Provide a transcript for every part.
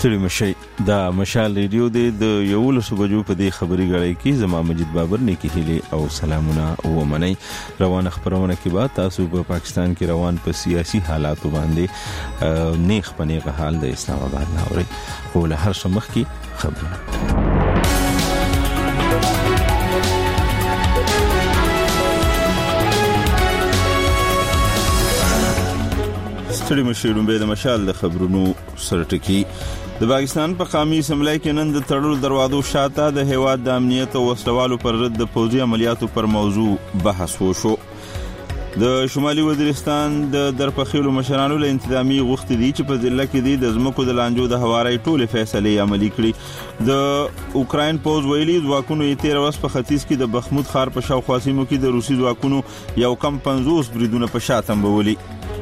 ستړي مشي دا مشال ریډیو د 11 بجو په دې خبري غړې کې زما مجید بابر نیکی هلي او سلامونه ومني. روان خبرونه کې بعد تاسو په پاکستان کې روان په سیاسي حالات باندې نیخ پنیغه حال د اسلام آباد نه اوري خو له هر څه مخکې خبرونه. ستړي مشیرون به د مشال د خبرونو سرټکی د پاکستان په قومي اسمبلی کې نن د تړلو دروازو شاته د هیواد د امنیت او وسلوالو پر ضد د پوځي عملیاتو پر موضوع بحث وشو. د شمالي وزیرستان د درپخیلو مشرانو له انتظامی غوښتي دي چې په ضلع کې د ځمکو د لانجو د هواري ټولې فیصلې عملي کړي. د اوکراین پوز ویلي ځواکونو یې 13 ورځې په ختیځ کې د بخمود ښار په شاوخوا سیمو کې د روسي ځواکونو یو کم 50 بریدونه په شا تنبولي.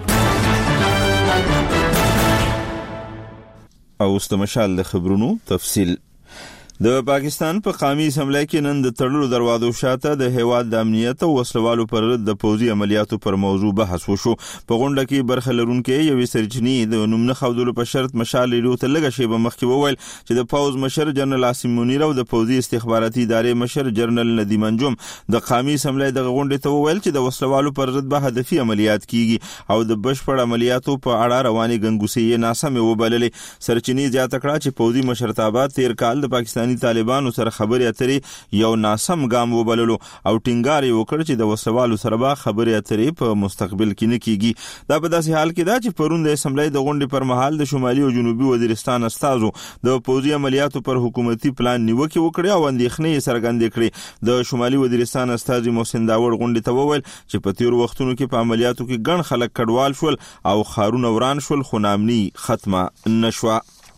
او استمشال د خبرونو تفصیل. د پاکستان په قومي اسمبلی کې نن د تړلو دروازو شاته د هیواد د امنیت او وسلوالو پر ضد د پوځي عملیاتو پر موضوع بحث وشو. په غونډه کې برخه لرونکي یو سرچینی د نوم نه خودلو په شرط مشال ریډیو ته لږه شی به مخکې وویل چې د پوز مشر جنرال عاصم منیر او د پوځي استخباراتي ادارې مشر جنرال ندیم انجم د قومي اسمبلی د غونډې ته وویل چې د وسلوالو پر ضد به هدفي عملیات کیږي او د بشپړ عملیاتو په اړه رواني غنګوسې ناسمه وبللې. سرچینی زیاته کړه چې پوځي مشرتابه تیر کال د پاکستاني طالبانو سره خبرې اترې یو ناسم ګام وبللو او ټینګار یې وکړ چې د وسلوالو سره به خبرې اترې په مستقبل کې نه کیږي. دا په داسې حال کې دا چې پرون د اسمبلی د غونډې پر مهال د شمالي او جنوبي وزیرستان استازو د پوځي عملیاتو پر حکومتي پلان نیوکه وکړه او اندېښنې څرګندې کړې. د شمالي وزیرستان استاذ محسن داوړ غونډې ته وویل چې په تیر وختونو کې په عملیاتو کې ګڼ خلک کډوال شول او خارونه وران شول خو نامني ختمه نشوه.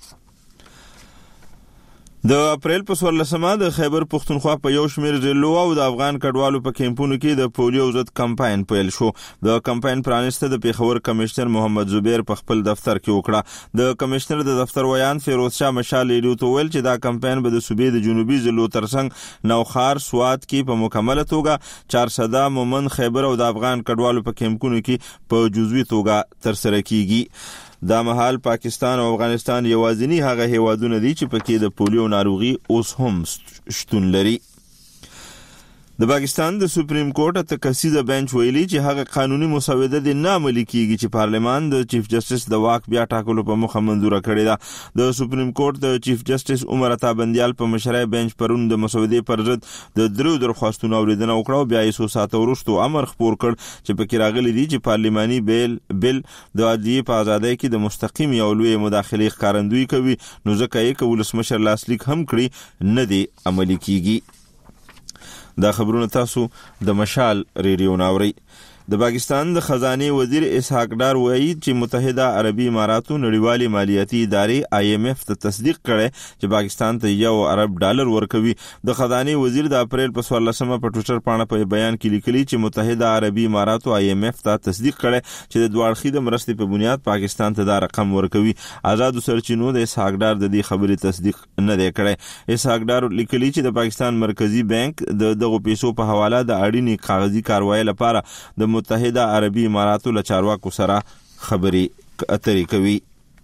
د اپریل په 14مه د خیبر پختونخوا په یو شمېر ضلعو او د افغان کډوالو په کیمپونو کې د پولیو ضد کمپاین پیل شو. د کمپاین پرانسته د پیښور کمشنر محمد زبیر په خپل دفتر کې وکړه. د کمشنر د دفتر ویان فیروز شاه مشال ریډیو ته ویل چې دا کمپاین به د صوبې د جنوبي ضلعو ترڅنګ نوخار سوات کې په مکمله توګه چارسده مومن خیبر او د افغان کډوالو په کیمپونو کې په جزوي توګه ترسره کیږي. دا مهال پاکستان او افغانستان یوازینی هغه هیوادونه دي چې پکې د پولیو ناروغي اوس هم شتون لري. د پاکستان د سپریم کورټ ته کسیزه بنچ ویلي چې هغه قانوني مسوده د ناملي کیږي چې پارلمان د چیف جسټس د واک بیا ټاکلو په مخه منظوره کړې ده. د سپریم کورټ د چیف جسټس عمر عطا بندیال په مشرۍ بنچ پرون د مسودې پر ضد د درو درخواستونو اوریدنه وکړه او بیا یې 100 ساعته وروسته امر خپور کړ چې پکې راغلي دي چې پارلماني بیل د عدلیې په ازادۍ کې د مستقیم یو لوی مداخله ښکارندوی کوي نو ځکه یې ولسمشر لاسلیک هم کړی نه دی عملي کیږي. دا خبرونه تاسو د مشال ریډیو ناوري. د پاکستان د خزانه وزیر اسحاق ډار وایي چې متحده عربي اماراتو نړیوالي مالیاتي ادارې IMF ته تصدیق کړي چې پاکستان ته $1 ارب ورکوي. د خزانه وزیر د اپریل په 14مه په ټوئیټر باندې په بیان کې لیکلي چې متحده عربي اماراتو IMF ته تصدیق کړي چې د دوه د مرستې په بنیاد پاکستان ته دا رقم ورکوي. آزاد سرچینو د اسحاق ډار د دې خبرې تصدیق نه دی کړی. اسحاق ډار لیکلي چې د پاکستان مرکزی بانک دغه پیسو په حواله د اړینې کاغذي کاروایی لپاره د متحده عربي اماراتو له چارواکو سره خبرې اترې کوي.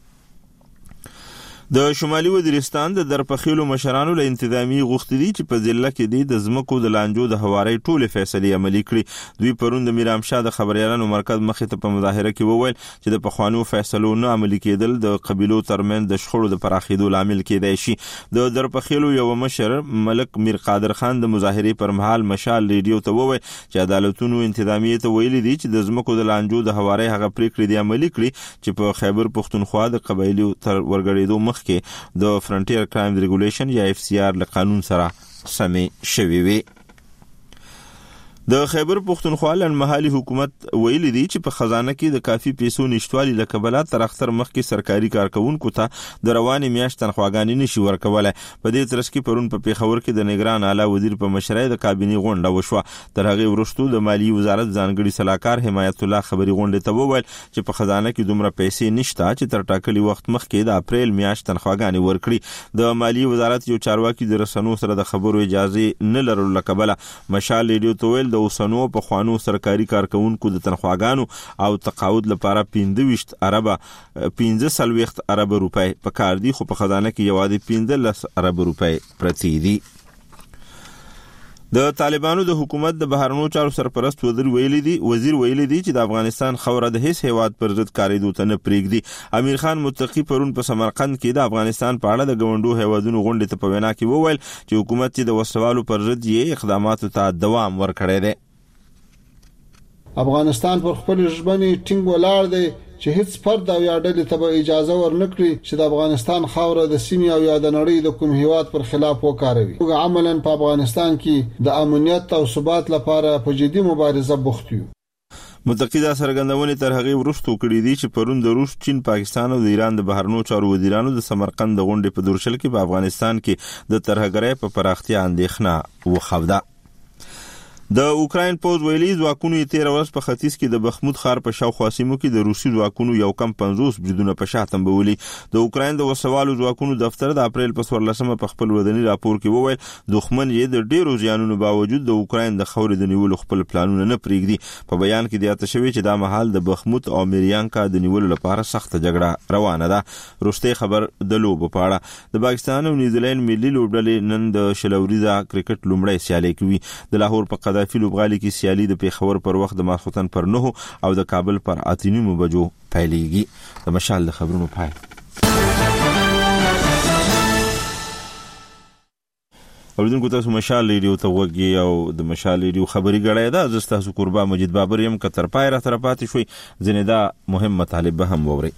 د شمالي وزیرستان د درپخیلو مشرانو له انتظامی غوښتي دي چې په ضلع کې د ځمکو د لانجو د هواري ټولې فیصلې عملي کړي. دوی پرون د میرام شاه د خبريالانو مرکز مخې ته په مظاهره کې وویل چې د پخوانو فیصلو نه عملي کېدل د قبيلو ترمن د شخړو د پراخېدو لامل کېدای شي. د درپخیلو یو مشر ملک میر قادر خان د مظاهرې پر مهال مشال ریډیو ته وویل چې عدالتونو انتظامی ته ویلي دي چې د ځمکو د لانجو د هواري هغه پریکړې دي عملي کړي چې په خیبر پختونخوا د قبایلی تر ورګړېدو کې د فرنټیر کرایم ریګولیشن یا FCR له قانون سره سمې شوي وي. د خیبر پختونخوا لنمحلي حکومت ویلي دي چې په خزانه کې د کافي پیسو نشټوالي له کبله تر اختر مخکې سرکاري کارکونکو ته د رواني میاشت تنخواګانې نشي ورکولای. په دې ترڅ کې پرون په پیښور کې د نگران اعلی وزیر په مشرۍ د کابینې غونډه وشوه. تر هغه وروسته د مالی وزارت ځانګړي صلاحکار حمایت الله خبري غونډه ته وویل چې په خزانه کې دومره پیسې نشته چې تر ټاکلي وخت مخکې د اپریل میاشت تنخواګانې ورکړي. د مالی وزارت یو چارواکي د رسنیو سره د خبرو اجازه نه لرلو له کبله مشال ریډیو ته ویل د د اوسنو په خوانو سرکاري کارکونکو د تنخواګانو او تقاعد لپاره 25 ارب روپۍ په کار دي، خو په خزانه کې یوازې 15 ارب روپۍ پرتی دي. د طالبانو د حکومت د بهرنیو چارو سرپرست وزیر ویلي دي چې د افغانستان خوره د هیڅ هیواد پر ضد کاریدو ته نه پریږدي. امیر خان متقی پرون په سمرقند کې د افغانستان په اړه د ګوندو هیوادونو غونډې ته په وینا کې وویل چې حکومت د وسوالو پر ضد یې اقداماتو ته دوام ورکړی دی. افغانستان پر خپل ژمنې ټینګ ولاړ دی چې هیڅ فرد او یا ډلې ته به اجازه ورنکړي چې د افغانستان خاوره د سیمې او یا د نړۍ د کوم هیواد پر خلاف وکاروي. موږ عملاً په افغانستان کې د امنیت او ثبات لپاره په جدي مبارزه بوخت یو. متقی دا څرګندونې تر هغه وروسته کړې دي چې پرون د روس، چین، پاکستان او د ایران د بهرنیو چارو وزیرانو د سمرقند د غونډې په دورشل کې په افغانستان کې د ترهګرۍ په پراختیا اندېښنه وښوده. د اوکراین پوز ویلي ځواکونو یې 13 ورځ په ختیځ کې د بخمود ښار په شاوخوا سیمو کې د روسي ځواکونو یو کم 50 بریدونه په شا تنبولي. د اوکراین د وسوالو ځواکونو دفتر د اپریل په 14 په خپل وداني راپور کې وویل دښمن یې د ډیرو زیانونو باوجود د اوکراین د خاورې د نیولو خپل پلانونه نه پریږدي. په بیان کې د اتشوي چې دا مهال د بخمود او میریانکا د نیولو لپاره سخت جګړه روانه ده. روسي خبر د لوبو په اړه د پاکستان او نیوزیلند ملي لوبډلې نن د شلوريزه کرکټ لومړی سیالي کوي. د لاهور په قذافي لوبغالي کې سیالي د پیښور پر وخت د ماسخوتن پر 9 او د کابل پر 8 بجو پیلېږي. د مشال د خبرونو پای. اوریدونکو تاسو مشال ریډیو ته وګورئ او د مشال ریډیو خبري غړای دا زستا تاسو قربا مجید بابر يم کتر پای را تر پاتې شوي ځنه دا مهم مطالب به هم ووري.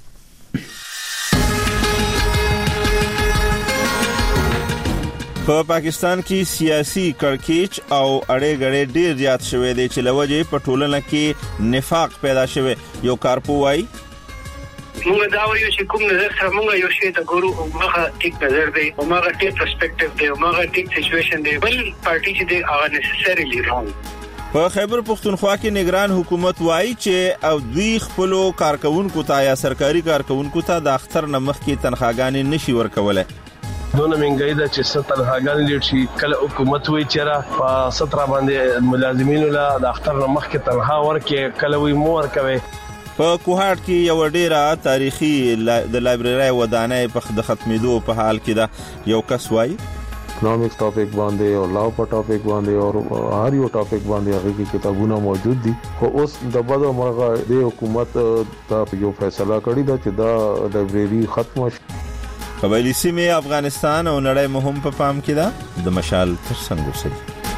په پاکستان کې سیاسي کړکېچ او اړې غړې ډېر زیات شوې دي چې لوجه په ټولنه کې نفاق پیدا شوی. یو کارپوای موږ دا وایو چې کوم نظر سره موږ یو شی ته ګورو او هغه ټیک نظر دی او هغه ټیک پرسپیکټیو دی او هغه ټیک سچويشن دی بل پارټي چې دی هغه نسسریلی رانګ. په خیبر پختونخوا کې نگران حکومت وایي چې او دوی خپل کارکونکو ته یا سرکاري کارکونکو ته د اختر نمخ کې تنخواګانې نشي ورکولای. دونه منګای دا چې ستر هاګان لیډ شي کله حکومت وی چیرې په 17 باندې ملازمینو لا د اختر نمخ کې تنخوا ورکې کله وی مو ورکوي. په کوهاټ کې یو ډیره تاریخي د لایبرری ودانۍ په د ختمېدو په حال کې دا یو کس وایي اکنامکس ټاپک باندې او لاو په ټاپک باندې او هر یو ټاپک باندې هغه کې کتابونه موجود دي. خو اوس د بده مرغه د حکومت دا یو فیصله کړی دا چې دا لایبرری ختم شي. قبایلی سیمې افغانستان او نړۍ مهم په پام کې ده. د مشال ترڅنګ اوسئ.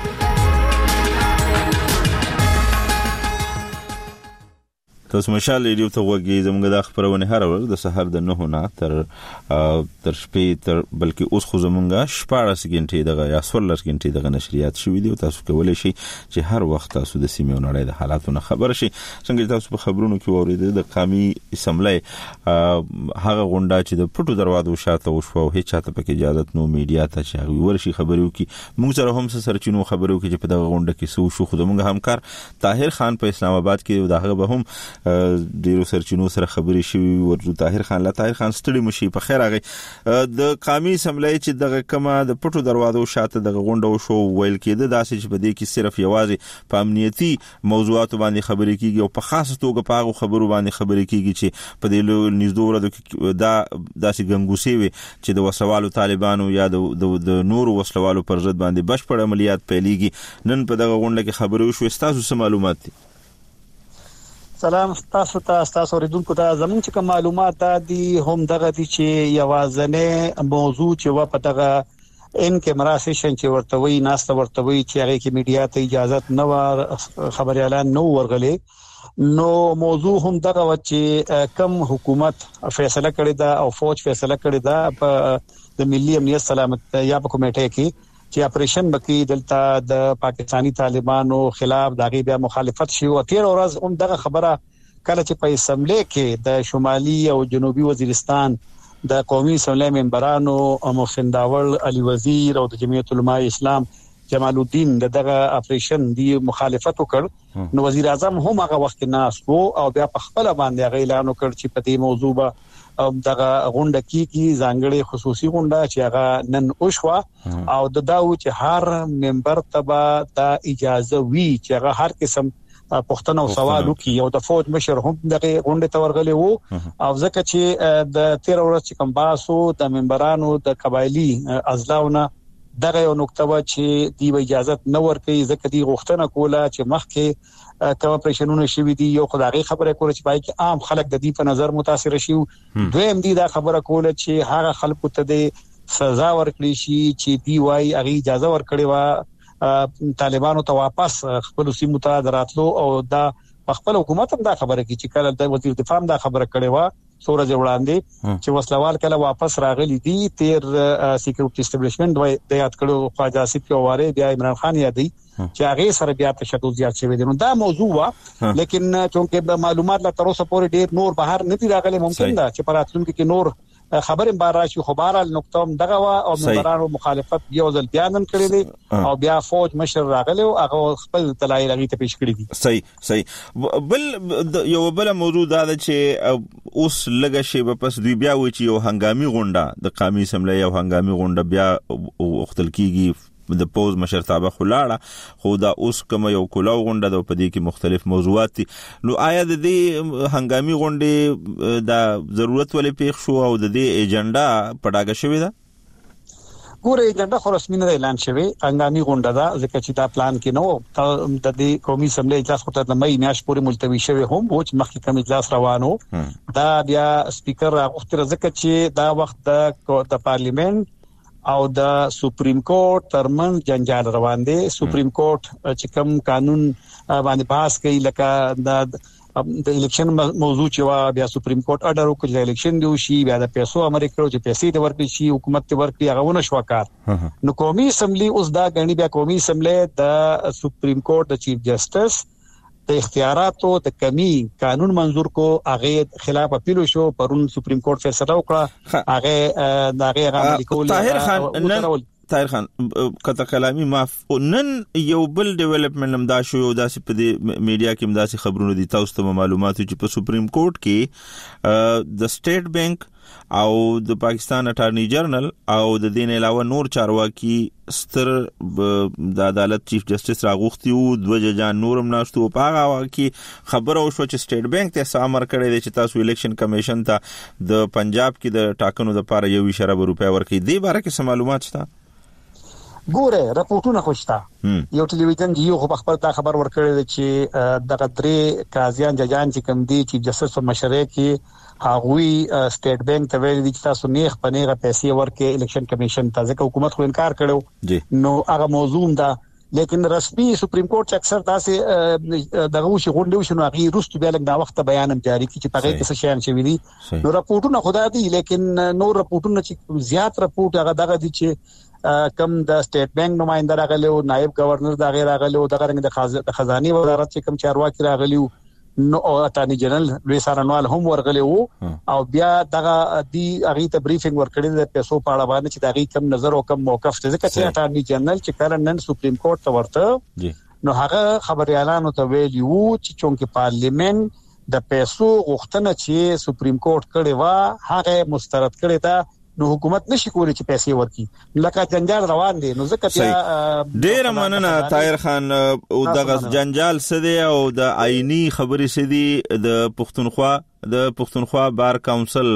تاسو مشال ریډیو ته وګورئ. زموږ د خبرونه هر ورځ د سحر د 9 نه تر شپې تر بلکې اوس خو زموږه 14 غنټې دغه یا 16 غنټې دغه نشریات شوې دي او تاسو کولای شئ چې هر وخت تاسو د سیمې او نړۍ د حالاتونو خبر شئ. څنګه تاسو په خبرونو کې اوریدل د قومي اسمبلی هغه غونډه چې د پټو دروازو شاته وشو او هیڅ چاته پکې اجازه نو میډیا ته چې ورشي خبرو کې موږ سره هم سرچینو خبرو کې چې په دغه غونډه کې سو شو خو زموږ همکار طاهر خان په اسلام آباد کې دغه به هم ډیرو سرچینو سره خبرې شوي ورته. طاهر خان ستړي مشي په خیر راغی. د قومي اسمبلی چې دغه کما د پټو دروازو شاته دغه غونډه وشو ویل کېده داسې چې په دې کې صرف یوازې په امنیتي موضوعاتو باندې خبرې کیږي او په خاصه توګه په هغه خبرو باندې خبرې کیږي چې په دې نږدې ورځو کې دا داسې ګنګوسې وي چې د وسوالو طالبانو یا د نورو وسلوالو پر ضد باندې بشپړ عملیات پیلېږي. نن په دغه غونډه کې خبرې وشوې. تاسو څه معلومات دي؟ سلام تاسو اوریدونکو ته. زموږ چې کوم معلومات دي هم دغه دي چې یوازنه موضوع چې و په دغه ان کیمرا سیشن چې ورتوي ناسته ورتوي چې هغه کې میډیا ته اجازه نه و خبري اعلان نو ورغلي نو موضوع هم دغه و چې کم حکومت فیصله کړی دا او فوج فیصله کړی دا په د ملي امنیت سلامت یا په کمیټه کې چې اپریشن بکی دلته د پاکستانی طالبانو خلاف دغه بیا مخالفت شي او 13 ورځ هم دغه خبره کله چې په اسمبلی کې د شمالي او جنوبي وزیرستان د قومي اسمبلی ممبرانو محسن داول علي وزیر او د جمعیت علماء اسلام جمال الدین دغه اپریشن دی مخالفت وکړ نو وزیر اعظم هم هغه وخت ناس وو او بیا په خپل باندې هغه اعلان وکړ چې په دې موضوع به دغه غونډه کې ځانګړي خصوصي غونډه چې هغه نن وشوه او داو چې هر ممبر تبا د اجازه وی چې هغه هر قسم پښتنه او سوال وکي او د فوج مشر هم دغه غونډه تورغلي وو او ځکه چې د 13 ورځې کوم باسو د ممبرانو د قبایلی ازلاونه دغه یو نقطه و چې دی اجازه نه ورکړي ځکه دی غوښتنه کوله چې مخکې کوم اپریشنونه شوي دي یو خدای خبره کوله چې پای کې عام خلک د دې په نظر متاثر شي دویم دی دا خبره کوله چې هغه خلکو ته د سزا ورکړي شي چې دی وايي هغه اجازه ورکړي و طالبانو ته واپس خپل سیمو ته دراتلو او دا خپل حکومت هم دا خبره کوي چې کله د وزیر دفاع دا خبره کړي و سورج وړاندې چې وسلوال کله واپس راغلي دي تیر سکیورټي اسټابلیشمنت د یاد کړو خواجه آصف یواره بیا عمران خان یادي چې هغه سره بیا تشدد زیات شوی دی نو دا موضوع وا لیکن چونکه معلومات لا تر اوسه پورې ډیر نور بهر نه دي راغلي ممکن ده چې پراتلونکو کې نور خبرې بار راشي خو بهرال نقطه دغه وا او مبارانو مخالفت یو ځل بیان کړی دي او بیا فوج مشر راغلی او هغه خپل دلایل هغه ته پیش کړی دي صحیح بل یو بل موضوع دا چې اوس لګه شی په پس دوی بیا و چې یو هنګامي غونډه د قومي اسمبلی یو هنګامي غونډه بیا وختل کیږي د پوز مشرتابه خلاړه خو دا اوس کوم یو کلاو غونډه د پدې کې مختلف موضوعات دي نو آیا د دې هنګامي غونډې د ضرورت ولې پیښ شو او د دې ایجنډا پډاګه شوې ده ګوره ایجنډا خو رسمي نه اعلان شوی هنګامي غونډه ده ځکه چې دا پلان کې نو د دې قومي اسمبلی اجلاس خو تر مې میاشت پورې ملتوي شوی هم و چې مخکې کوم اجلاس روانو دا بیا سپیکر راغوښتل ځکه چې دا وخت د پارلیمنت او د سپریم کورټ ترمن جنجال روان دي سپریم کورټ چې کوم قانون باندې بحث کوي لکه د الیکشن موضوع چې بیا سپریم کورټ اډر وکړي چې الیکشن دی شي بیا د پیسو امر کړو چې پیسې د ورکړي شي حکومت ته ورکړي هغه ونه شو کار نو قومي اسمبلی اوس دا غني بیا قومي اسمبلی د سپریم کورټ د چیف جسټس د اختیاراتو د کمی قانون منظور کو هغه خلاف اپیل شو پرون سپریم کورټ فیصله وکړه هغه دغه عملي کول طاهر خان کته کلامي معاف نن یو بل ډیولپمنٹ هم دا شو داسې په میډیا کې هم داسې خبرونه دي تاسو ته معلومات چې په سپریم کورټ کې د سټیټ بانک او د پاکستان اټارنی جنرال او د دین علاوه نور چارواکي ستر د عدالت چیف جسټس راغوښتي او دوه ججان نورم ناشتو په هغه کې خبره وشو چې سټیټ بانک ته امر کړی دی چې تاسو الیکشن کمیشن ته د پنجاب کې د ټاکنو لپاره 1 ارب روپیا ورکړي دی باره کې معلومات شته ګوره راپورټونه خوشتا یو ټلویزیون یو خو خبر دا خبر ورکړی چې دغه درې قاضیان ججان چې کوم دي چیف جسټس په مشرۍ کې هغوی سټیټ بانک ته ویل دي چې تاسو نیغ پنیغه پیسې ورکې الیکشن کمیشن ته ځکه حکومت خو انکار کړو نو هغه موضوع ده لیکن رسمي سپریم کورټ اکثر تاسو دغه شی غونډه شنو هغه روست بیا لږ دا وخت بیان جاری کی چې پغې څه شیان شوی دي نو راپورټونه خدا دي لیکن نو راپورټونه چې زیات راپورټ هغه دغه دي چې کم د سټیټ بانک نمائنده راغلی او نائب گورنر دا غیر راغلی او دغه رنګ د خزاني وزارت چې کم چارواکي راغلی نو اټارنی جنرال لوی سارنوال هم ورغلی وو او بیا دغه دی هغه ته بریفینګ ورکړی د پیسو په اړه باندې چې دغه کم نظر او کم موقف ځکه چې اټارنی جنرال چې کله نن سپریم کورټ ته ورته نو هغه خبريالانو ته ویلی وو چې چونکه پارلیمنت د پیسو غوښتنه چې سپریم کورټ کړي وا هغه مسترد کړي دا نو حکومت نشي کولی چې پیسې ورکړي لکه جنجال روان دي نو ځکه بیا ډیر مننه طاهر خان او دغه جنجال سدي او د آئینی خبرې سدي د پښتونخوا بار کونسل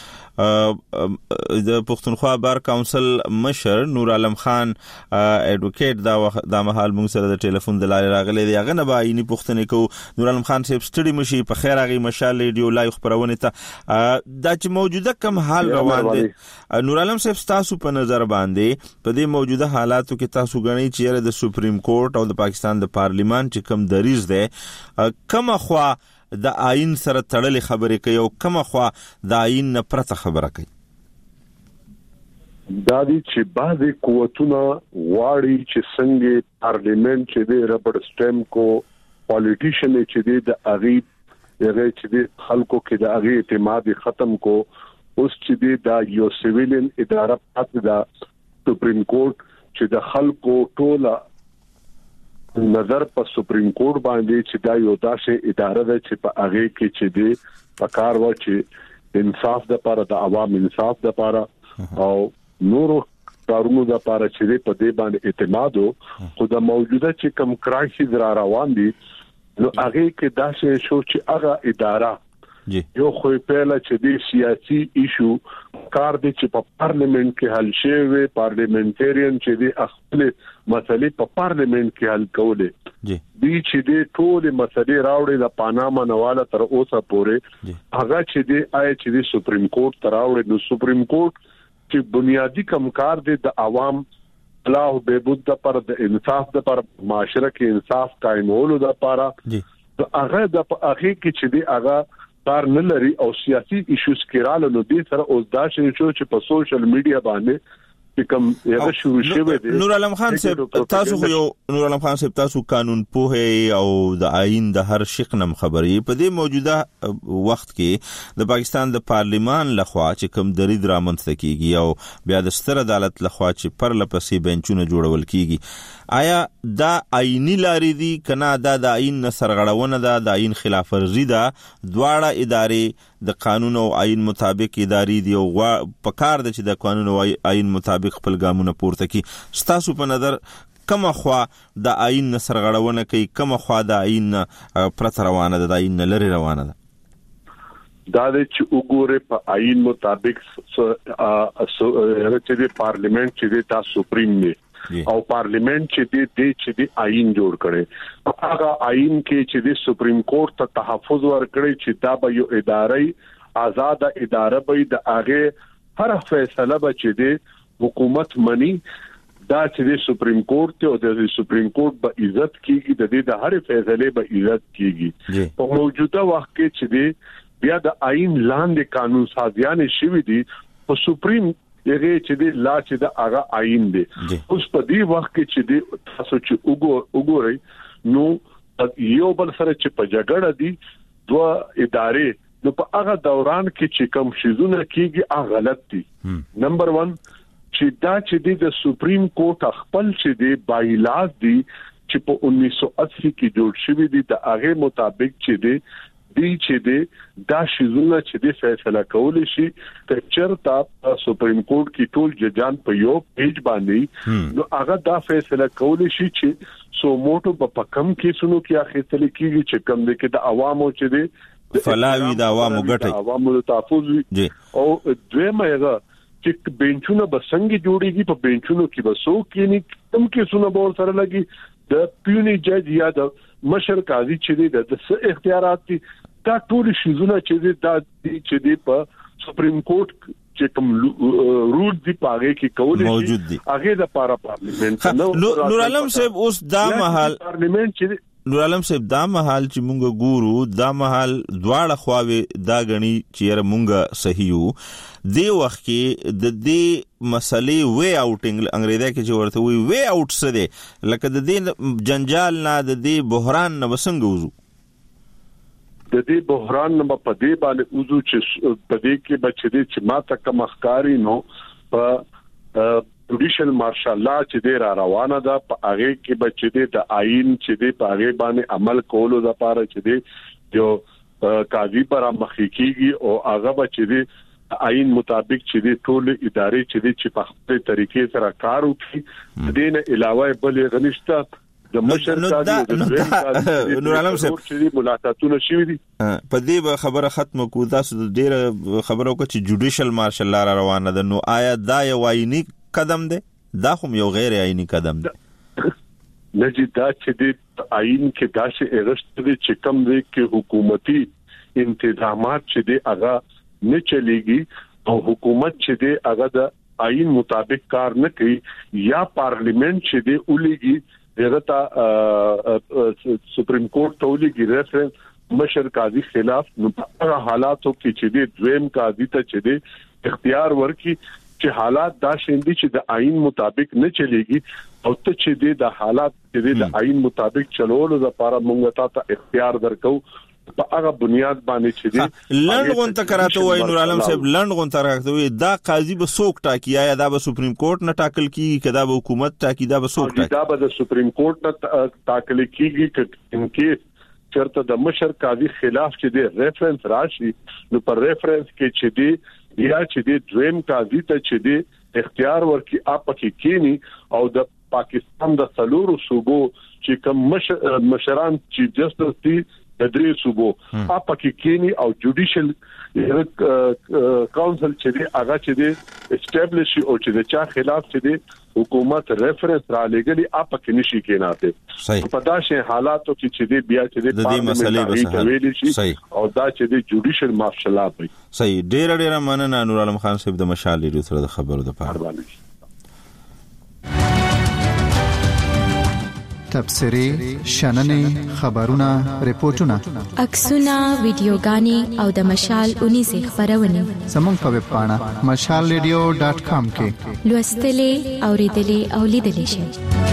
د پښتونخوا بار کونسل مشر نور عالم خان اډوکیټ دا مهال موږ سره د ټلیفون د لارې راغلی دی هغه نه به عیني پوښتنې کوو نور عالم خان صاحب سټډي مشي په خیر هغه مشال ریډیو لایو خبرونه ته دا چې موجوده کم حال روان دي نور عالم صاحب تاسو په نظر باندې په دې موجوده حالاتو کې تاسو غنئ چې د سپریم کورټ او د پاکستان د پارلیمان چې کم دریز ده کومه خوا د آئین سره تړلې خبرې کوي او کومه خوا د آئین نه پرته خبره کوي دا دي چې بعضی قوتونه واړي چې څنګه پارلیمنت چې د ربړ سټیم کو پالیټیشن چې د اغیب هغه چې د خلکو کې د اغیب اعتماد ختم کو اوس چې د یو سیویلین اداره پات د سپریم کورټ چې د خلکو ټوله نظر په سپریم کورټ باندې چې دا یو داسې اداره ده چې په هغه کې چې د پکار و چې انصاف د لپاره د عوام انصاف د لپاره او نورو کارونو د لپاره چې په دې باندې اعتماد خو د موجوده چې کم کرایسیس را روان دي نو هغه کې داسې شو چې هغه اداره یو خو په چې د سیاسي ایشو کار دي چې په پارلیمنت کې حل شوی پارلیمنټریان چې د خپل مسلې په پارلیمنت کې حل کولې دي چې د ټول مسلې راوړي د پاناما نواله تر اوسه پورې هغه چې د چې د سپریم کورټ تر راوړي نو سپریم کورټ چې بنیادی کمکار دي د عوام فلاح او بهبود لپاره د انصاف لپاره معاشره کې انصاف قائمولو لپاره هغه د هغه کې چې د هغه کار نه لري او سیاسي ایشوز کېراله نو دې سره اوس دا چې په سوشل میډیا باندې کوم یو شروع شوی دی نور عالم خان صاحب تاسو قانون پوهه او د آئین د هر شق نم خبري په دې موجوده وخت کې د پاکستان د پارلیمان لخوا چې کوم درید رامنځته کیږي او بیا د ستر عدالت لخوا چې پر لپسې بنچونه جوړول کیږي آیا دا آئینی لاري دي کنا دا د آئین سرغړونه ده د آئین خلاف ورزي ده دواړه ادارې د قانون او آئین مطابق ادارې دي او پکار ده چې د قانون او آئین مطابق خپل ګامونه پورته کړي ستاسو په نظر کومه خوا د آئین سرغړونه کوي کومه خوا د آئین پرته روانه ده د آئین لري روانه ده دا چې وګوره په آئین مطابق چې د پارلیمنت چې د سپریم دی او پارلیمنت چې د آئین جوړ کړي هغه آئین کې چې د سپریم کورټ ته تحفظ ورکړي چې دا به یو ادارې آزاد اداره به د هغه هر فیصله به چې د حکومت منی دا چې د سپریم کورټ او د سپریم کورټ به عزت کیږي د هر فیصله به عزت کیږي په موجوده وخت کې چې بیا د آئین لاندې قانون سازیان شوی دي په سپریم یغه چې د لا چې د هغه آئین دی اوس په دې وخت کې چې د تاسو چې وګورئ نو یو بل سره چې په جګړه دي دوه ادارې نو په هغه دوران کې چې کوم شیزونه کیږي هغه غلط دي نمبر 1 چې دا چې د سپریم کورټ خپل چې د بایلاز دي چې په 1980 کې جوړ شوی دي د هغه مطابق چې دا شیزونه چې د فیصله کول شي چې چرته سپریم کورټ کې ټول ججان په یو پیج باندې نو هغه دا فیصله کول شي چې سو موټو په کم کیسونو کې اخیستل کیږي چې کم دي کې د عوامو چې د فلاوی د عوامو ګټي عوامو تحفظ او دویمه هغه چې بنچونه بسنګي جوړيږي په بنچونو کې بسو کې نه کم کیسونه به سره لګي د پیونی جج یا د مشر قاضي چې د اختیارات دي دا ټول شیزونه چې د په سپریم کورټ چې کوم روټ دی پاره کې کولې موجود دي هغه د پارا پارلیمنت نور عالم صاحب اوس دا محل پارلیمنت چې نور عالم صاحب دا محل چې مونږ ګورو دا محل دواړه خواوې دا غني چې مونږ صحیح یو دی وخت کې د دې مسلې وی اوټینګ انګریزي کې چې ورته وی اوټ څه دی لکه د دې جنجال نه د دې بحران نه وسنګ وځو د دې بحران نه په دې باندې وځو چې په دې کې بچی دي چې ما تک مخکاری نو په جوډیشل مارشال لا چې د روانه ده په هغه کې بچی دي د آئین چې د په هغه باندې عمل کولو لپاره چې دي جو قاضي پر مخکېږي او هغه بچی دي آئین مطابق چې د ټول ادارې چې په خپل طریقې سره کار وکړي د دې نه علاوه بل غنښت د مشر قاضي نور عالم صاحب چې ملاقاتونه شوي دي په دې خبره ختمه کو تاسو ډیره خبرو کو چې جوډیشل مارشل لا روانه ده نو آیا دا یو آئینی قدم ده دا هم یو غیر آئینی قدم ده نجی دا چې د آئین کې دا چې اغشت دي چې کم دي کې حکومتي انتظامات چې دي هغه نه چلےږي او حکومت چې دي هغه د آئین مطابق کار نه کوي یا پارلیمنت چې دي ولېږي دغه سپریم کورټ ته ولېږي ریفرنس مشر قاضي خلاف نو په حالاتو کې چې دي دویم قاضي ته چې دي اختیار ورکړي چې حالات دا شیندي چې د آئین مطابق نه چلےږي او ته چې د حالات چې د آئین مطابق چلولو لپاره موږ ته اختیار درکو په هغه بنیاد باندې چې دی لند غون تکراته وای نور عالم صاحب لند غون تکراته وای دا قاضي به څوک ټاکی یا دا به سپریم کورټ نه ټاکل کیږي کدا به حکومت ټاکی دا به څوک ټاکی دا به د سپریم کورټ نه ټاکل کیږي ان کې چرته د مشر قاضي خلاف چې دی ریفرنس راشي نو پر ریفرنس کې چې دی یا چې دی دویم قاضي ته چې دی اختیار ورکي اپ کې کینی او د پاکستان د څلورو صوبو چې کوم مشران چیف جسټس دي د درې صوبو اپ کې کینی او جوډیشل کونسل چې دی هغه چې دی اسټابلیش او چې د چا خلاف چې دی حکومت ریفرنس را لګلی اپ کې نشي کېناته په داسې حالاتو کې چې دی بیا چې دی د مسلې بس او دا چې دی جوډیشل مارشل اپ صحیح ډېر مننه نور عالم خان صاحب د مشال لري سره د خبرو د پاره تبصري شننې خبرونه ریپورتونه عکسونه ویډیوګانې او د مشال 19 خبرونه زموږ په ویب پاڼه mashalradio.com کې لوستلې اوریدلې او لیدلې شئ.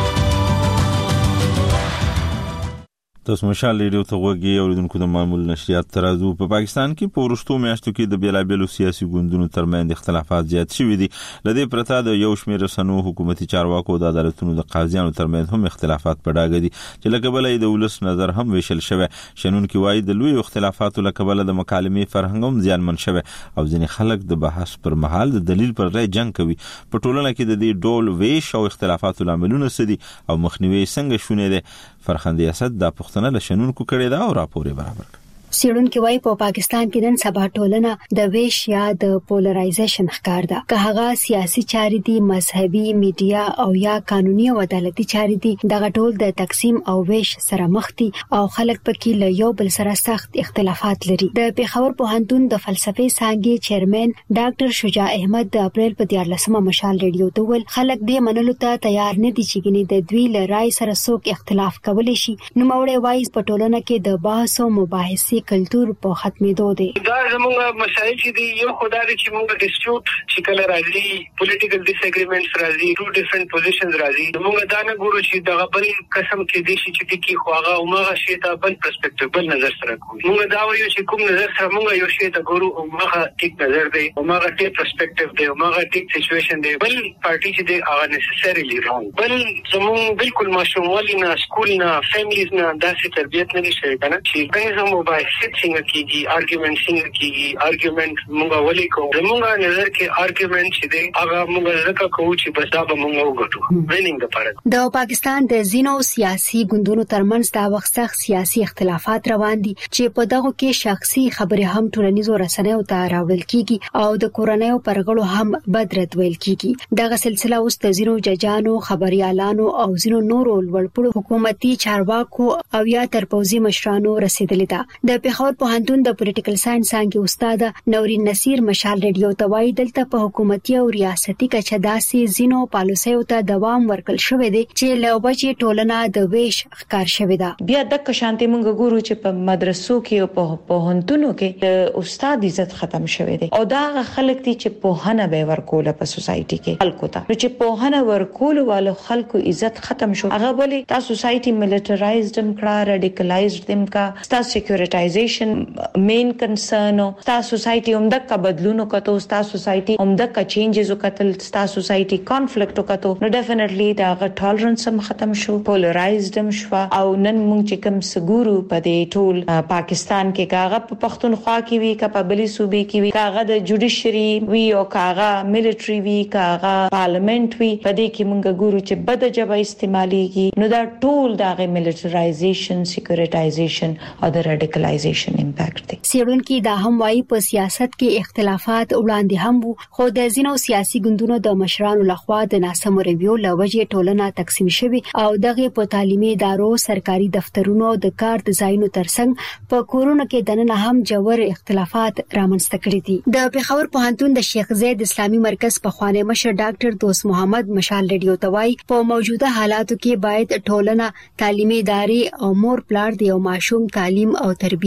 تاسو مشال ریډیو ته وګورئ اوریدونکو د معمول نشریات ترازو په پاکستان کې په ورستو میاشتو کې د بیلابېلو سیاسي ګوندونو ترمنځ اختلافات زیات شوي دي. لدې پرته د یو شمېر رسنو حکومتي چارواکو د عدالتونو د قاضیانو ترمنځ هم اختلافات په ډاګه دي چې لکه بل د ولس نظر هم ویشل شوی. شنونکي وایي د لوی اختلافاتو لکه بل د مکالمې فرهنګ هم زیانمن شوی او ځینې خلک د بحث پر مهال د دلیل پر ځای جنگ کوي. په ټولنه کې د دې ډول ویش او اختلافاتو لاملونه سدي او مخنیوي څنګه شونه دي. فرخندي اسد د پښتنه له شنونکو کړي دا او راپورې برابر سیړونکو وايي په پاکستان کې نن سبا ټولنه د ویش یا د پولرایزیشن ښکار ده. که هغه سیاسي چاري دي، مذهبي، میډیا او یا قانوني او عدالتي چاري دي، دغه ټول د تقسیم او ویش سره مخ دي او خلک پکې له یو بل سره سخت اختلافات لري. د پیښور پوهنتون د فلسفي څانګې چیرمن ډاکټر شجاع احمد د اپریل په 14مه مشال ریډیو ته ویل خلک دې منلو ته تیار نه دي چې ګنې د دوی له رائے سره څوک اختلاف کولی شي. نو موړې وایي په ټولنه کې د بحث او مباحثې کلچر په ختمېدو دي. دا زموږ مسایل چې دی یو خدای چې موږ ډیسپیوټ چې کله راځي پولیټیکل ډیس اګریمنټس راځي ټو ډیفرنٹ پوزیشنز راځي موږ دا نه ګورو چې دا بل قسم کې دي چې ټکی خواغه او موږ شي ته بل پرسپیکټیو بل نظر سره کوو. موږ دا وایو چې کوم نظر سره موږ یو شی ته ګورو او موږ ټیک نظر دی او موږ ټیک پرسپیکټیو دی او موږ ټیک سچويشن دی بل پارټي چې دی هغه نسسریلی رانګ بل زموږ بالکل ماشوموالي نه سکول نه فیملیز نه داسې تربیت نه شي کنه چې به زموږ مباحثه کیږي آرګومنت څنګه کیږي آرګومنت موږ ولې کوو موږ نظر کې آرګومنت چې دی هغه موږ زکه کوو چې بس دا به موږ وګټو وینینګ د پاره. د پاکستان د زینو سیاسي ګوندونو ترمنځ دا وخت سخت سیاسي اختلافات روان دي چې په دغه کې شخصي خبرې هم ټولنیزو رسنیو ته راوړل کیږي او د کورنیو پرغړو هم بدرت ویل کیږي. دغه سلسله اوس د زینو ججانو خبريالانو او زینو نورو لوړپوړو حکومتي چارواکو او یا ترپوزي مشرانو رسیدلې ده. د پیښور پوهنتون د پولیټیکل ساينس څانګې استاد نورین نصیر مشال ریډیو ته وایي دلته په حکومتي او ریاستي کچه داسې زینو پالیسیو ته دوام ورکړل شوی دی چې له وجې ټولنه د ویش ښکار شوی ده. بیا د شانتي مونږ ګورو چې په مدرسو کې او په پوهنتونو کې استاد عزت ختم شوی دی او دا خلک دي چې پوهنه به ورکوله په سوسايټي کې خلکو ته نو چې پوهنه ورکول والو خلکو عزت ختم شو هغه بلی تا سوسايټي ملټرایزډ هم کړه رادیکلایزډ هم کا ستا سکیورټایزیشن مین کنسرن او ستا سوسايټي هم د بدلونو کتو ستا سوسايټي هم د چینجز وکتل ستا سوسايټي کانفلیکټ وکتو نو ډیفینیټلی دا ټالرنس هم ختم شو پولرایزډ هم شو او نن موږ چې کوم سګورو په دې ټول پاکستان کې کاغه په پښتونخوا کې وی کپابلی صوبې کې وی کاغه د جوډیشري وی او کاغه ملټری وی کاغه پارلیمنت وی په دې کې موږ ګورو چې بد جبه استعماليږي نو دا ټول دغه ملټرایزیشن سکیورټایزیشن او د رادیکلایزیشن امپیکټ دی. سیړونکو دا هم وايي په سیاست کې اختلافات وړاندې هم وو خو د زینو سیاسي ګوندونو د مشرانو لخوا د ناسم ریویو لوجې ټولنه تقسیم شوی او دغه په تعلیمي ادارو سرکاري دفترونو د کار د ځایونو ترڅنګ په کورونو کې دننه هم جوړ اختلافات رامنځته کړي دي. د پیښور پوهنتون د شیخ زید اسلامي مرکز په خوانې مشر ډاکټر دوست محمد مشال ریډیو ته وايي په موجوده حالاتو کې باید ټولنه تعلیمي ادارې او مور پلار د یو ماشوم تعلیم او تربیت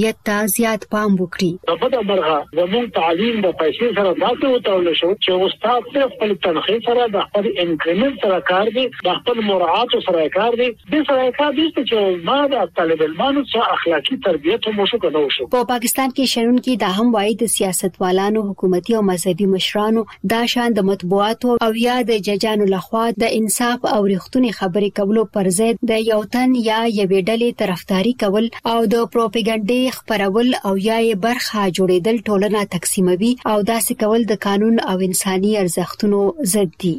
تربیت ته زیات پام وکړي. په دغه برخه زموږ تعلیم د پیسې سره داسې وتړل شو چې استاد صرف خپل تنخیه سره د خپل انکریمنت سره کار دی، د خپل مراعات سره کار دی. د سره کار دي چې ما د طالب علمانو څخه اخلاقی تربیت هم شو کنه شو. په پاکستان کې شرون کې د هم وایي د سیاستوالانو، حکومتي او مذهبي مشرانو دا شان د مطبوعاتو او یا د ججانو لخوا د انصاف او رښتونی خبرې کولو پر ضد د یو تن یا یوې ډلې طرفداري کول او د پروپاګاندا خپرول او یا برخه جوړیدل ټولنه تقسیموي او داسې کول د قانون او انساني ارزښتونو ضد دي.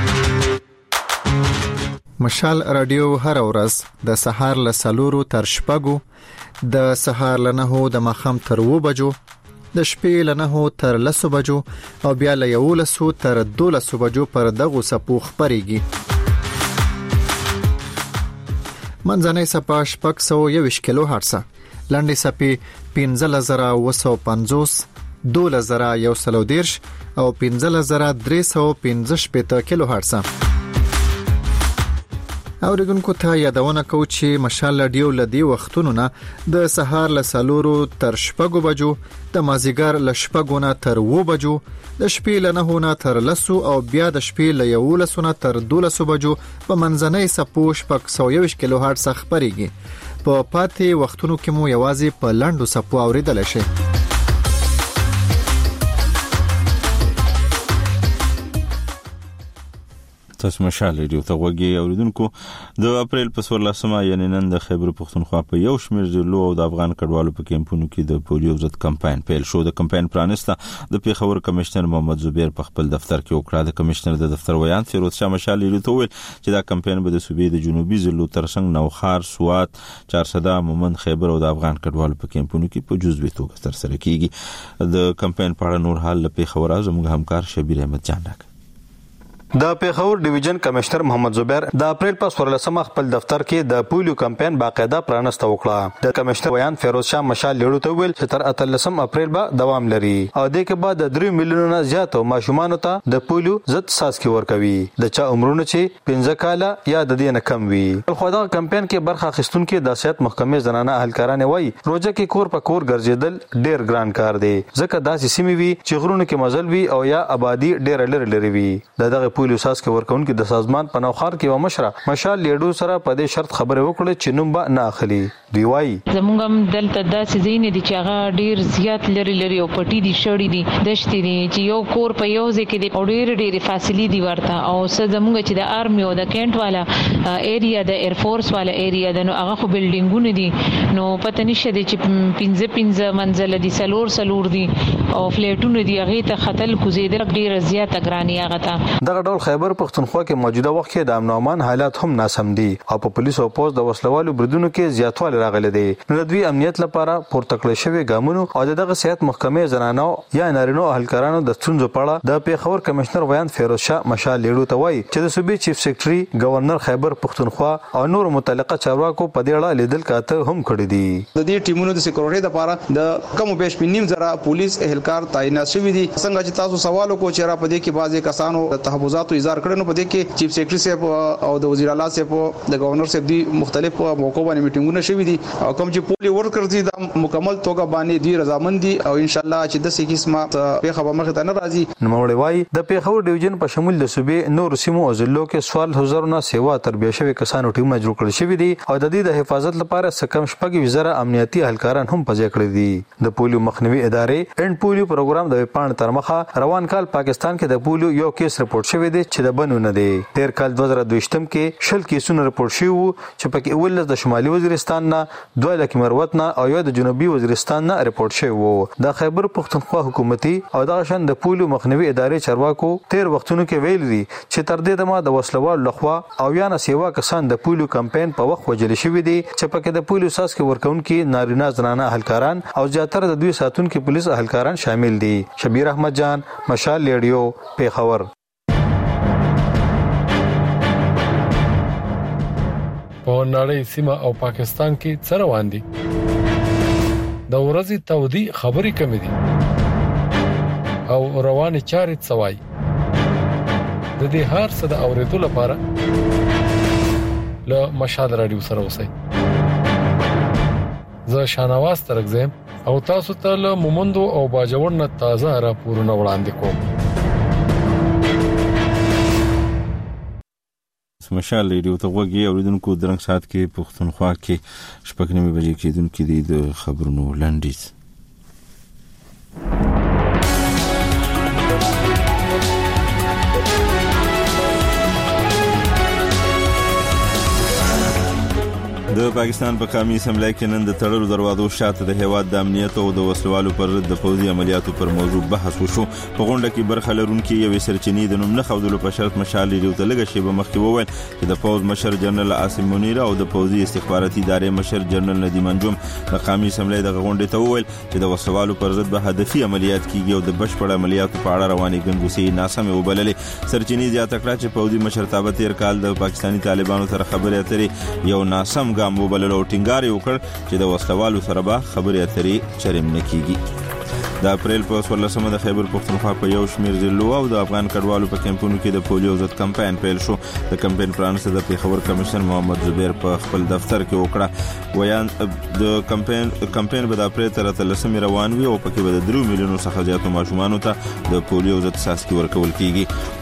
مشال رادیو هر ورځ د سهار له 4 تر 6، د سهار له 9 د ماښام تر 2 بجو، د شپې له 9 تر 10 بجو او بیا له 11 تر 12 بجو پر دغه سپو خبريږي. منځنۍ سپا 621 کیلو هرتز، لنډي سپي 15950، 12110 او 15315 کیلو هرتز. اوریدونکو ته یادونه کوم چې مشال رادیو لدی وختونو نه د سهار له 4 تر 6 بجو، د مازیګر له 6 نه تر 2 بجو، د شپې له 9 نه تر 10 او بیا د شپې له 11 نه تر 12 بجو په منځنۍ سپو 621 کیلو هرتز خبريږي. په پاتې وختونو کې مو یوازې په لاندو سپو اوریدل شي. تاسو مشال رادیو ته وګورئ. اوریدونکو د اپریل په 14مه یعنی نن د خیبر پختونخوا په یو شمېر ضلعو او د افغان کډوالو په کیمپونو کې د پولیو ضد کمپاین پیل شو. د کمپاین پرانسته د پیښور کمشنر محمد زبیر په خپل دفتر کې وکړه. د کمشنر د دفتر ویان فیروز شاه مشال رادیو ته ویل چې دا کمپاین به د صوبې د جنوبي ضلعو ترڅنګ نوخار، سوات، چارسده، مومند، خیبر او د افغان کډوالو په کیمپونو کې په جزوي توګه ترسره کیږي. د کمپاین په اړه نور حال له پیښور زموږ همکار شبیر احمد جان راک. د پیښور ډیویژن کمشنر محمد زبیر د اپریل په 14مه خپل دفتر کې د پولیو کمپاین باقاعده پرانسته وکړه. د کمشنر بیان فیروز شاه مشال لیړو ته ویل چې تر 13 اپریل به دوام لري او د کې بعد د 3 میلیونه زیات ماشومان ته د پولیو ضد څاڅکي ورکوي، د چا عمرونه چې 15 کاله یا د دې نه کم وي. خو دا کمپاین کې برخه اخیستونکو د صحت محکمې زنانه اهلکاران وایي روزه کې کور په کور ګرځیدل ډیر ګران کار دی، ځکه داسې سیمې وي چې غرونه کې مزل وي او یا آبادی ډیر لري وي. دغه پولیو څاڅکي ورکونکو د سازمان په نوخار کې و مشره مشال لیډو سره په دې شرط خبره وکړه چې نوم به نه اخلي. دی وایي زموږ هم دلته داسې زین دي چې هغه ډیر زیات لري او پټي دي شړې دي دشتې دي چې یو کور په یو ځای کې دي ډیر فاصله دي ورته او څه زموږ چې د آرمي او د کینټ والا ایریا د ایر فورس والا ایریا د نو هغه خو بلډینګونه دي نو پته نشه دي چې 15 منزل دي سلور دي او فلیټونه دي هغه ته خطل کوزیدل ډیر زیات ګرانی هغه ته. دغه ډول خیبر پختونخوا کې موجوده وخت کې د امن او امان حالات هم ناسم دي او په پولیس او پوز د وسلوالو بریدونو کې زیاتوالی راغلی دی. نو د دوی امنیت لپاره پورته کړل شوی ګامونو او دغه صحت محکمې زنانو یا نارینو اهلکارانو د ستونزو په اړه د پیښور کمشنر ویان فیروز شاه مشال لیډو ته وایي چې د صوبې چیف سیکریټري گورنر خیبر پختونخوا او نور متعلقه چارواکو په دې اړه لیدل کاته هم کړی دي. د دې ټیمونو د سکیورټي لپاره د کم بیش پنیم زره پولیس اهلکار تعینات شوی دي. څنګه چې تاسو سوال وکړو چې را پدې کې بعضی کسانو تحفظات اظهار کړي نو پدې کې چیف سیکریټري صاحب او د وزیر اعلی صاحب د گورنر صاحب دی مختلف موقعو باندې میټینګونه شوي دي او کوم چې پولی ورکرز دي د مکمل توګه باندې دی رضامند دي او ان شاء الله چې د سې قسمه په خبره مخ ته نه راځي. نوموړی وایي د پیښور ډیویژن په شمول د صوبې نور سیمو او ضلعو کې 12000 سیوا تربیه شوی کسانو ټیمونه جوړ کړل شوی دي او د دې د حفاظت لپاره سکم شپږ وزاره امنیتي اهلکاران هم پځې کړی دي. د پولیو مخنیوي ادارې اند پولیو پروګرام د پاڼ تر مخه روان کال پاکستان کې د پولیو یو کیس رپورټ شوی دی چې د بنو نه دی. تیر کال 2022 کې شل کیسونه رپورټ شوی وو چې پکې اول د شمالي وزیرستان نه، 2 لک مروت نه او یو د جنوبي وزیرستان نه رپورټ شوی وو. د خیبر پختونخوا حکومتي او د شان د پولیو مخنیوي ادارې چارواکو تیر وختونو کې ویل دي چې تر دې دمه د وسلوال لخوا او یا نه سیوا کسان د پولیو کمپاین په وخت وجل شوی دي چې پکې د پولیو څاڅکي ورکونکو نارینه زنانه اهلکاران او زیاتره د دوی ساتونکو پولیس اهلکاران شامل دي. شبیر احمد جان، مشال لیډیو، پیښور. په نړۍ سیمه او پاکستان کې څه روان دي؟ د ورځې تودي خبرې کمې دي او روانې چارې څوای. د دې هر څه د اورېدو لپاره له مشال رادیو سره اوسئ. زه شانواز ترغزم او تاسو ته له مومندو او باجوړ نه تازه راپورونه وړاندې کوم. مشال ریډیو ته وګورئ اوریدونکو درنګ سات کې پښتونخوا کې شپږ نیمه بجې کېدونکې دي د خبرونو لنډیز. د پاکستان په قومي اسمبلی کې نن د تړلو دروازو شاته د هیواد د امنیت او د وسلوالو پر ضد د پوځي عملیاتو پر موضوع بحث وشو. په غونډه کې برخه لرونکي یوې سرچینې د نوم نه ښودلو په شرط مشال ریډیو ته لږه شیبه مخکې وویل چې د پوځ مشر جنرال عاصم منیر او د پوځي استخباراتي ادارې مشر جنرال ندیم انجم د قومي اسمبلی د غونډې ته وویل چې د وسلوالو پر ضد به هدفي عملیات کیږي او د بشپړ عملیاتو په اړه روانې ګنګوسې ناسمې وبللې. سرچینې زیاته کړه چې پوځي مشرتابه تیر کال د پاکستاني طالبانو سره خبرې اترې یو ناسم ګام وبلل او ټینګار وکړ چې د وسلوالو سره به خبرې اترې چرېم نه کیږي. د اپریل په 14مه د خیبر پښتونخوا په یو شمېر ضلعو او د افغان کډوالو په کمپونو کې د پولیو ضد کمپاین پیل شو. د کمپاین پرانسته د پیښور کمشنر محمد زبیر په خپل دفتر کې وکړه. ویان د کمپاین به د اپریل تر 13 روان وي او پکې به د 3 میلیونو څخه زیاتو ماشومانو ته د پولیو ضد څاڅکي ورکول کیږي.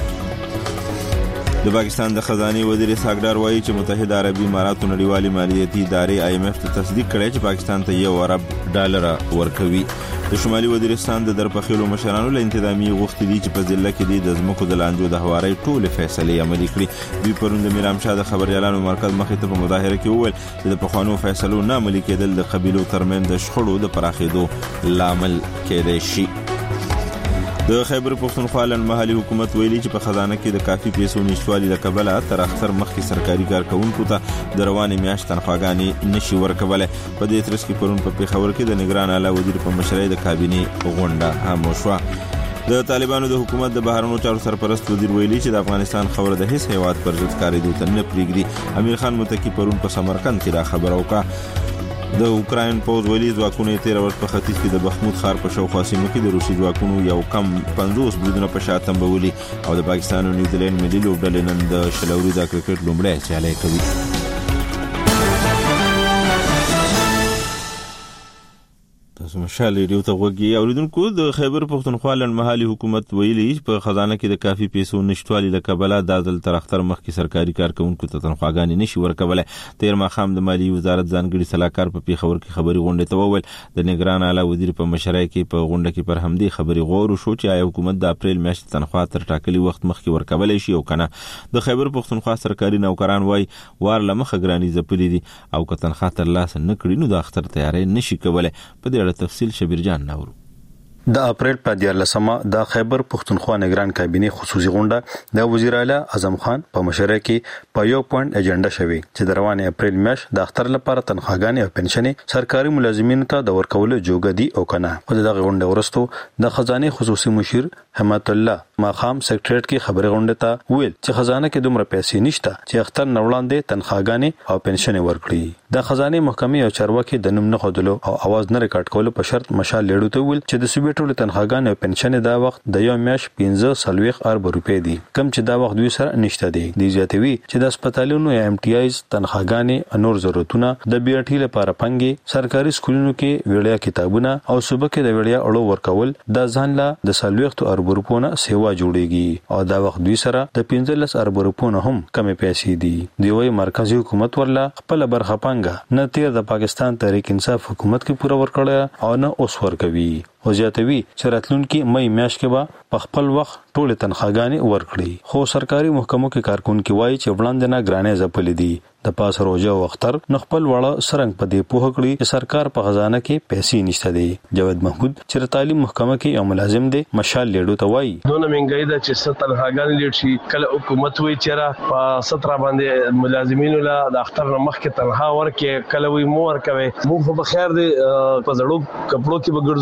د پاکستان د خزانه وزیر ساګدار وایي چې متحده عربي اماراتو نړیوالې مالیاتي ادارې IMF ته تصدیق کړی چې پاکستان ته $1 ارب ورکوي. د شمالي وزیرستان د درپخیلو مشرانو له انتظامی غوښتي دي چې په ضلع کې د ځمکو د لانجو د هواري ټول فیصلې عملي کړي. دوی پرون د میرام شاه د خبريالانو مرکز مخې ته په مظاهره کې وویل چې د پخوانو فیصلو نه عملي کېدل د قبيلو ترمنځ د شخړو د پراخېدو لامل کېدای شي. د خیبر پښتونخوا لنډمهالي حکومت ویلي چې په خزانه کې د کافي پیسو نشټوالي له کبله تر اختر مخکې سرکاري کارکونکو ته د روانې میاشت تنخواګانې نشي ورکولی. په دې ترڅ کې پرون په پیښور کې د نگران اعلی وزیر په مشرۍ د کابینې غونډه هم وشوه. د طالبانو د حکومت د بهرنیو چارو سرپرست وزیر ویلي چې د افغانستان خبره د هیڅ هیواد پر ضد کاریدو ته نه پرېږدي. امیر خان متقي پرون په سمرقند کې دا خبره وکړه. د اوکراین پوځ ویلي ځواکونو 13 ورځې په ختیځ کې د بخمود ښار په شاوخوا سیمو کې د روسي ځواکونو یو کم 50 بریدونه په شا تنبولي او د پاکستان او نیوزیلند ملي لوبډلې نن د شلوري د کرکټ لومړی سیالي کوي. مشال ریډیو ته وګورئ اوریدونکو د خیبر پښتونخوا لنډمهالي حکومت ویلي په خزانه کې د کافي پیسو نشټوالي د کبله د ځل تر اختر مخکې سرکاري کارکونکو ته تنخواګانې نشي ورکولای. تیر ماښام د مالی وزارت ځانګړي سلاکار په پیښور کې خبري غونډه ته وویل د نگران اعلی وزیر په مشرۍ کې په غونډه کې پر همدې خبري غور شو چې آیا حکومت د اپریل میاشتې تنخوا تر ټاکلي وخت مخکې ورکولای شي او کنه. د خیبر پښتونخوا سرکاري نوکران وای وار لمخه ګرانی زپلې دي او که تنخوا تر لاس نه کړي نو د اختر تیاری نشي کولای. په دې اړه تفصیل شبیر جان ناورو. د اپریل په 14مه د خیبر پښتونخوا نگران کابینې خصوصي غونډه د وزیر اعلی اعظم خان په مشرۍ کې په یو پوینټ ایجنډا شوی چې د روان اپریل میاشت د اختر لپاره تنخواګانې او پنشنې سرکاري ملازمینو ته د ورکولو جوګه دي او کنه. په دغه غونډه ورستو د خزانه خصوصي مشیر حمایت الله ماخام سیکریټریټ کې خبري غونډه ته ویل چې خزانه کې دومره پیسې نشته چې اختر نوړاندې تنخواګانې او پنشنې ورکړي. د خزانه محکمې او چارواکي د نوم نه خودلو او आवाज نه ریکارډ کولو په شرط مشال لیډو ته ویل چې د صوبې ټول تنخواګانې او پنشنې دا وخت د یو میاش 15 ارب روپۍ دي کم چې دا وخت دوی سره نشته دي. د زیاتوي چې د هسپتالونو یا MTIs تنخواګانې نور ضرورتونه د BRT لپاره پنګي سرکاري سکولونو کې ویړیا کتابونه او صوبه کې د ویړیا اړو ورکول د ځان لا د 40 ارب روپونه سیوا جوړيږي او دا وخت دوی سره د 15 ارب روپونه هم کم پیسې دي. دی وای مرکزی حکومت ورلا خپل برخه پنګه نه تیر د پاکستان تحریک انصاف حکومت کې پوره ورکړه او نه اوس ورکوي. او زیاتوي چې راتلونکي مې میاشت کې به په خپل وخت ټول تنخواګانې ورکړي. خو سرکاري محکمو کې کارکونکو وایي چې وړاندې نه ګرانې زپلې دي د پاس روزه او اختر نخپل وړه سرنګ په دې پوه کړی چې سرکار په خزانه کې پیسې نشته دي. جاوید محمود چې تعلیم محکمه کې یو ملازم دی مشال لیډو ته وایي دونه منګای د چې تنخواګانې لیډ شي کله حکومت وی چیرې په 17 باندې ملازمینو له د اختر مخکې تنخوا ورکې کله وی مو ورکوي. موږ په خیر دي په زړو کپړو کې بګرځو خدا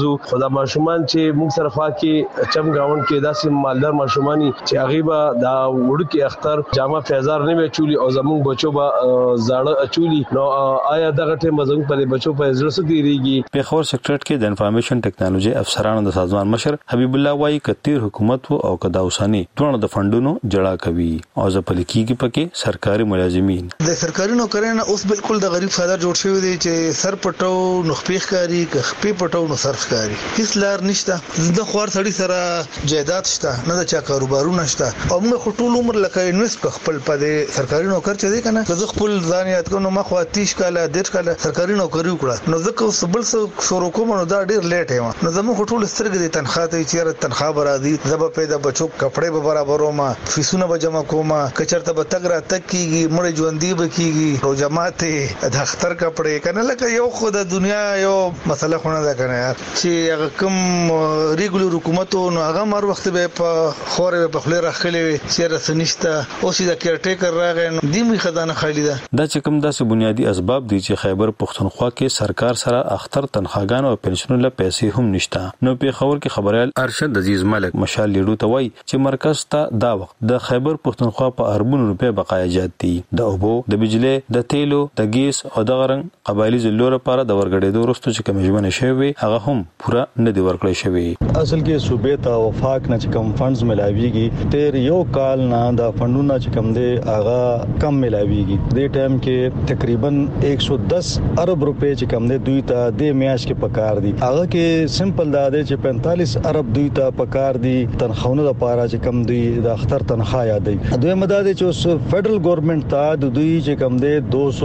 د ماشومان چې موږ سره خوا کې چم گاوند کې داسې مالدار ماشومانی چې هغه به دا وړکی اختر جامه فیزار نه چولی او زموږ بچو به زاړه چولی نو آیا دغه ټیم زموږ په بچو په زړه سديږي. په خبر سکرټریټ کې د انفارمیشن ټیکنالوژي افسرانو د سازمان مشر حبیب الله وايي کتیر حکومت او کدا اوساني ټول د فندونو جړه کوي او ځپل کیږي پکې سرکاري ملازمین. د سرکاري نوکرانو اوس بالکل د غریب فادر جوړ شوی دی چې سر پټو نو خپېخکاری خپې پټو نو صرفکاری هیڅ لار نشته د خوار سړی سره جیدات شته نه د چا کاروبارونه شته او موږ ټول عمر لکه انویسټ خپل په سرکاري نوکر چې دی کنه زه خپل ځان یاد کوم ما خو 30 کاله 10 کاله سرکاري نوکری وکړه نو زه کوم بل څه شروع کوم نو دا ډیر لیټ یم نو زموږ ټول سترګې د تنخواه ته چیرې تنخواه برادي زب پیدا بچو کپڑے به برابرو ما فیسونه به جمع کوم کچرته به تګ را تک کیږي مړ ژوندۍ به کیږي او جماعت د اختر کپڑے کنه لکه یو خو د دنیا یو مسله خونه ده کنه چې هغه کوم ریګولر حکومت نو هغه مر وخت به په خورې په خله راخلي چې رسنیشته او چې د کیر ټیکر راغی دیمه خزانه خالی ده. دا چې کوم داسې بنیادی اسباب دي چې خیبر پختونخوا کې سرکار سره اختر تنخواګان او پنشنونو له پیسې هم نشته. نو په خبر کې خبريال ارشد عزیز ملک مشال لیډو ته وایي چې مرکز ته دا وخت د خیبر پختونخوا په اربونو روپے بقایا جات دي د اوبو د بجلی د تیلو د ګیس او د غرنګ قبایلی زلو لپاره د ورګړېدو وروسته چې کمیژمنه شوی هغه هم پورا نه دی ورکړی شوی. اصل کې صوبې ته وفاق نه چې کم فندز ملاويږي تیر یو کال نه د فندونو چې کم دی هغه کم ملاويږي د ټایم کې تقریبا 110 ارب روپے چې کم دی دوی ته د میاش کې پکار دي هغه کې سمپل دا دی چې 45 ارب دوی ته پکار دي تنخواونه لپاره چې کم دوی د اختر تنخواه یادې دوی مدد چې فدرل ګورنمنت ته د دوی چې کم دی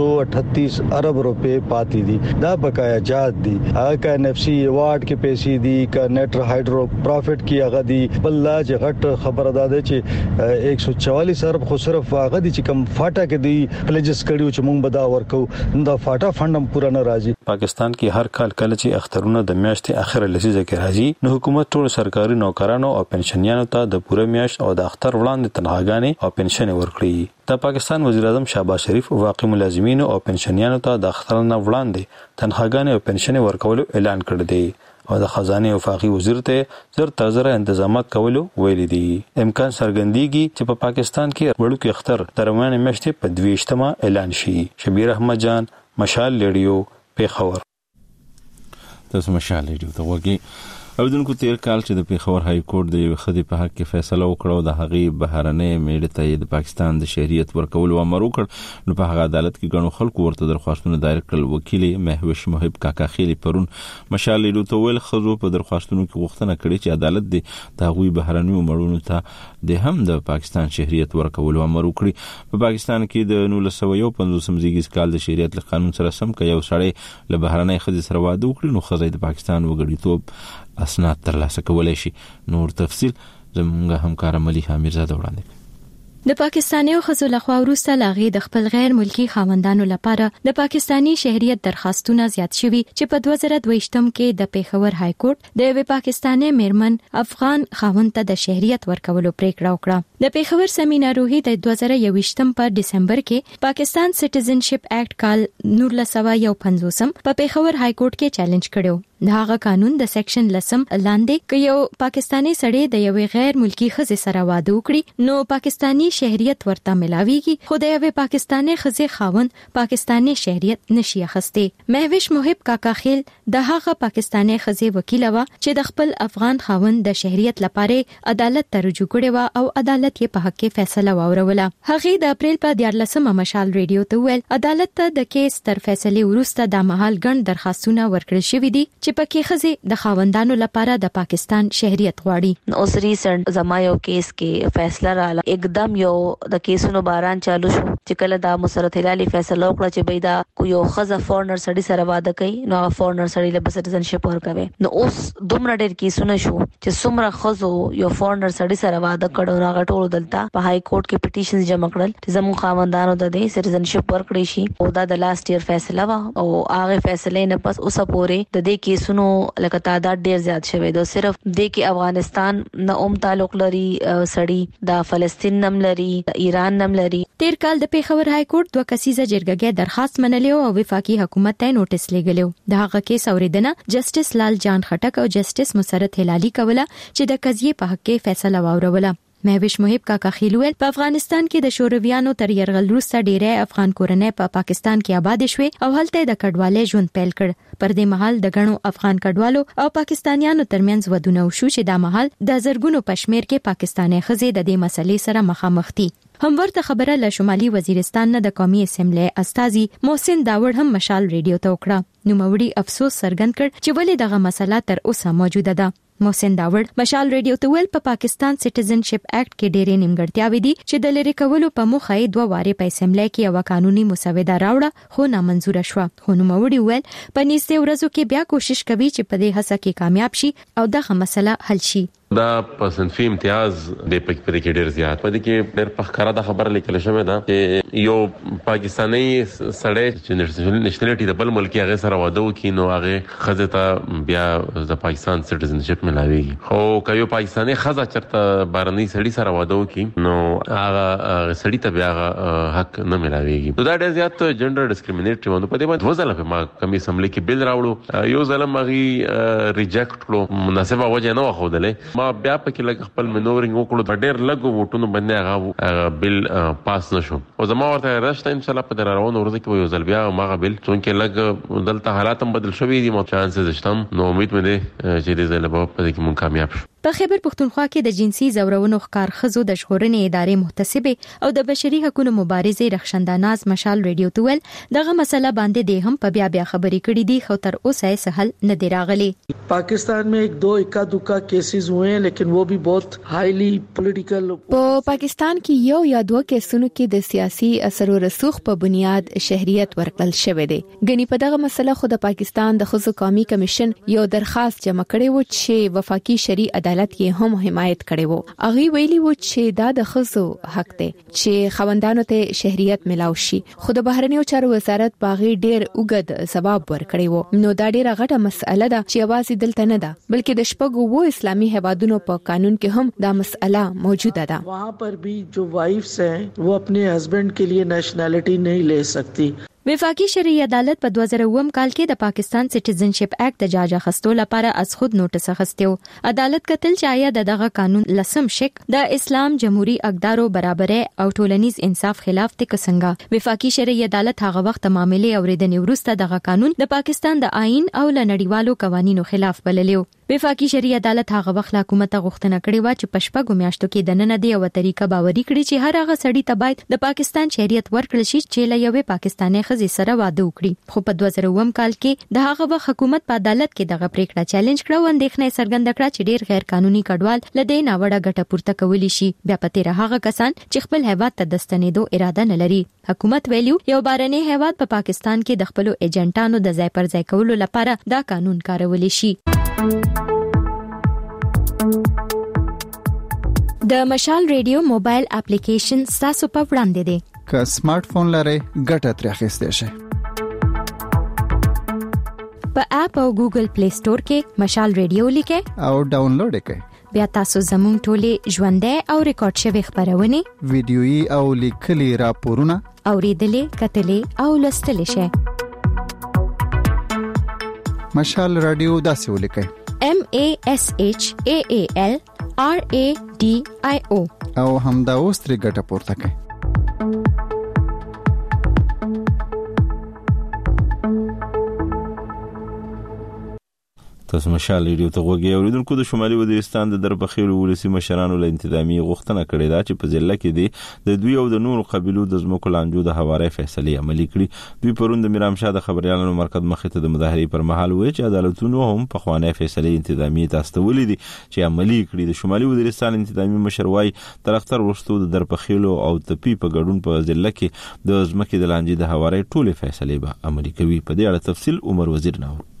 238 ارب روپے پاتې دي دا بقایا جات دي هغه کا NFC ایوارډ کې پیسې دي کا نیټ هایډرو پروفټ کې هغه دي بل لا چې غټ خبره ده چې 144 ارب خو صرف هغه دي چې کم فاټا کې دی پلیجز کړیو چې مونږ بدا ورکو دا فاټا فندم پورا نه راځي. پاکستان کې هر کال کله چې اخترونه د میاشتې اخر لسیزه کې راځي نو حکومت ټول سرکاري نوکرانو او پنشنیانو ته د پوره میاشت او د اختر وړاندې تنخواګانې او پنشن ورکړي. د پاکستان وزیر اعظم شهباز شریف واقعي ملازمینو او پنشنیانو ته د اختر نه وړاندې تنخواګانې او پنشن ورکولو اعلان کړی دی او د خزانه وفاقي وزیر ته زر تازه انتظامات کولو ویل دي. امکان څرګندېږي چې په پاکستان کې وړوکی اختر ترمنه میاشتې په 22مه اعلان شي. شبیر احمد جان مشال لیډیو پیښور. تاسو مشال لیډیو ته وګورئ. اوردونکو تیر کال چې د پیښور های کورټ د یو خدي په حق کې فیصله وکړه د هغې بهرنۍ میډ ته د پاکستان د شهریت ورکول امر وکړ نو په هغه عدالت کې ګڼو خلکو ورته درخواستونه دایر کړل. وکیل مهوش محب کاکا خیلی پرون مشال لیډو ته ویل خزو په درخواستونو کې غوښتنه کړې چې عدالت د تاغوی بهرنۍ مړونو ته د هم د پاکستان شهریت ورکول امر وکړي. په پاکستان کې د 1950 زیږیز کال د شهریت له قانون سره سم کې یو سړی له بهرنۍ خدي سره واده وکړي نو خزې د پاکستان وګړیتوب اسناد ترلاسه کولای شي. نور تفصيل زموږ همکار مليحه میرزاده وړاندې. د پاکستاني خزو لخوا وروسته لاغي د خپل غیر ملکی خاوندانو لپاره د پاکستانی شهریت درخواستونه زیات شوي چې په 2022م کې د پیښور های کورټ د یو پاکستانی میرمن افغان خاوند ته د شهریت ورکولو پریکړه وکړه. د پیښور سمیناروهي د 2021م په دسمبر کې پاکستان سټیزنشپ اکټ کال 1950 په پیښور های کورټ کې چیلنج کړو. داغه قانون د سیکشن لسم لاندې ک یو پاکستانی سړی د یو غیر ملکی خزې سره واده وکړي نو پاکستانی شهریت ورته ملاويږي خو د یو پاکستانی خزې خاوند پاکستانی شهریت نشي اخسته. مهوش محب کاکا خیل د هغه پاکستانی خزې وکیل و چې د خپل افغان خاوند د شهریت لپاره عدالت ته رجوع کړي و او عدالت یې په حق کې فیصله واوروله. هغه د اپریل په 14مه مشال ریډیو ته ویل عدالت ته د کیس تر فیصله وروسته د مهال ګڼ درخواستونه ورکړل شوې دي چې پکې خزې د خاوندانو لپاره د پاکستان شهریت غواړي. نو اوس ریسنت زمایو کیس کې فیصله رااله एकदम یو د کیسونو باران چالو شو چې کله دا مسرت هلالي فیصله وکړه چې بيدا کو یو خزه فورنر سړی سره واده کوي نو هغه فورنر سړی له سټیزنشپ ورکوي. نو اوس دومره ډېر کیسونه شو چې څومره خزو یو فورنر سړی سره واده کړو هغه ټول دلته په های کورټ کې پټیشنز جمع کړل چې زموږ خاوندانو د سټیزنشپ ورکړي شي او دا د لاست ایئر فیصله وا او هغه فیصله نه پس اوسه پورې د دې کیس کیسونو لکه تعداد ډیر زیات شوی دی. صرف د کې افغانستان نه تعلق لري سړی د فلسطین نم لري ایران نم لري. تیر کال د پیښور های کورټ 2 کسیزه جرګه درخواست منلې او وفاقي حکومت ته نوټس لګلو. د هغه کیس اوریدنه جسټس لال جان خټک او جسټس مسرت هلالي کوله چې د قضیې په حق کې فیصله واوروله. مهوش محب کاکا خیلویل په افغانستان کې د شورویانو تر يرغل وروسته ډیره افغان کورنۍ په پاکستان کې آباد شوې او هلته د کډوالۍ ژوند پیل کړ. پر دې مهال د غنو افغان کډوالو او پاکستانیانو ترمنځ ودونه وشو چې د مهال د زرګونو پښمیر کې پاکستاني خزې د دې مسلې سره مخامخ دي. هم ورته خبره له شمالي وزیرستان نه د قومي اسمبلی استازي محسن داوړ هم مشال ریډیو ته وکړه. نو موري افسوس څرګند کړ چې ولې دغه مسله تر اوسه موجوده ده. محسن داوړ مشال ریډیو ته ویل په پاکستان سټیزنشپ اکټ کې ډېرې نیمګړتیاوې دي چې د لری کولو په موخه یې 2 واره په اسمبلی کې یو قانوني مسوده راوړه خو نامنظور شوه. خو نو موري ویل په نيسته ورځو کې بیا کوشش کوي چې په دې هڅه کې کامیاب شي او دغه مسله حل شي. دا پسندفي امتیاز د پکې کې ډیر زیات پدې کې ډېر پخکاره د خبر لیکل شوی دا چې یو پاکستاني سړی چې نېشنلټي د بل ملک هغه سره واده وکړي نو هغه خزه ته بیا د پاکستان سټیزنشپ ملاويږي. خو کایو پاکستاني خزه چرته بارني سړی سره واده وکړي نو هغه سړی ته بیا حق نه ملاويږي. نو دا ډېر زیات جندر ډیسکریمینیټ ونه پدې باندې وځله په ما کمی اسمبلی کې بیل راوړو یو ځله مغي ریجیکټ کړو مناسبه وجه نه واخودله. ما بیا پکې لګ خپل منورینګ وکړو ډېر لګو وټونو باندې هغه بیل پاس نشو او زما ورته راشته ان شاء الله په دراوونو ورځ کې یو ځل بیا ما بیل څونکه لګ دلته حالات هم بدل شوې دي مو چانسز شته نو امید مې ده چې دې ځل به په دې کې مونږ کامیاب شو. په خیبر پښتونخوا کې د جنسي زورونو ښکار خزو د ژغورنې ادارې محتسبه او د بشري حقوقو مبارزې رخصنداناز مشال ریډیو ته ویل دغه مسله باندې د هم په بیا خبرې کړې دي خو تر اوسه یې سهل نه دی راغلی. पाकिस्तान में 1-2 इक्का-दुक्का केसेस हुए हैं लेकिन वो भी बहुत हाईली पॉलिटिकल. په پاکستان کې یو یا دوه کیسونو کې د سیاسي اثر او رسوخ په بنیاد شهريت ورکړل شوې ده. غني په دغه مسله خو د پاکستان د خزو قومي کمیشن یو درخواست جمع کړی و چې وفاقي شرعي عدالت کې هم حمایت کړي وو. هغه ویلي و چې دا د خزو حق دی چې خوندانو ته شهريت ملاوي شي. خو د بهرنیو چارو وزارت باغی ډیر اوږد جواب ورکړی وو. نو دا ډیره غټه مسأله ده چې اواز دلته نه ده بلکې د شپږو وو اسلامي هیوادونو په قانون کې هم دا مسأله موجوده ده. वहाँ पर भी जो वाइफ्स हैं वो अपने हस्बैंड के लिए नेशनैलिटी नहीं ले सकती. وفاقي شرعي عدالت په 2009 کال کې د پاکستان سټیزنشپ اکټ د جاج اخستو لپاره از خود نوټس اخستیو. عدالت کتل چې آیا دغه قانون لسم شک د اسلام جمهوریت اقدارو برابرۍ او ټولنیز انصاف خلاف ته څنګه. وفاقي شرعي عدالت هغه وخت معاملې اوریدنې وروسته دغه قانون د پاکستان د آئین او نړیوالو قوانینو خلاف بللیو. وفاقي شرعي عدالت هغه وخت حکومت غوښتنه کړې و چې پښپګو میاشتو کې د نن دی او طریقه باوري کړي چې هر هغه سړی ته باید د پاکستان شهريت ورکړل شي چې له یوې پاکستاني خزې سره واده وکړي. خو په 2009 کال کې د هغه وخت حکومت په عدالت کې دغه پریکړه چیلنج کړه او اندېښنه څرګنده کړه چې ډیر غیر قانوني کډوال لدې ناوړه ګټه پورته کولی شي. بیا پته راغه کسان چې خپل هیواد ته د ستنېدو اراده نه لري. حکومت ویلو یو بارني هیواد په پاکستان کې د خپل ایجنټانو د ځای پر ځای کولو لپاره دا قانون کارول شي. د مشال ریډیو موبایل اپلیکیشن تاسو په وړاندې دی. که سمارټ فون لرئ ګټه ترې اخیستئ شئ. په اپ او ګوګل پلی سٹور کې مشال ریډیو لیکئ او ډاونلوډ کړئ. بیا تاسو زموږ ټولې ژوندۍ او ریکارډ شوی خبرونه ویډیويي او لیکلي راپورونه اوریدلې کتلې او لوستلې شئ. مشال رادیو داسې ولیکئ MASHAAL RADIO او همدا اوس ترې ګټه پورته کړئ. تاسو مشال ریډیو ته غوږی اوریدونکو د شمالي وزیرستان د دربخیلو ولسی مشرانو له انتظامی غوښتنه کړې ده چې په ضلع کې د دوی او د نورو قبيلو د ځمکو لانجو د حواله فیصله عملي کړي. دوی پرون د میرامشاه د خبريالانو مرکز مخې ته د مظاهرې پر مهال وایي چې عدالتونو هم په خوانه فیصله انتظامی تاستولې دي چې عملي کړي. د شمالي وزیرستان انتظامی مشر وايي تر اختر وروسته د دربخیلو او تپی په ګډون په ضلع کې د ځمکې د لانجې د حواله ټوله فیصله به عملي کوي. په دې اړه تفصیل عمر وزیر نو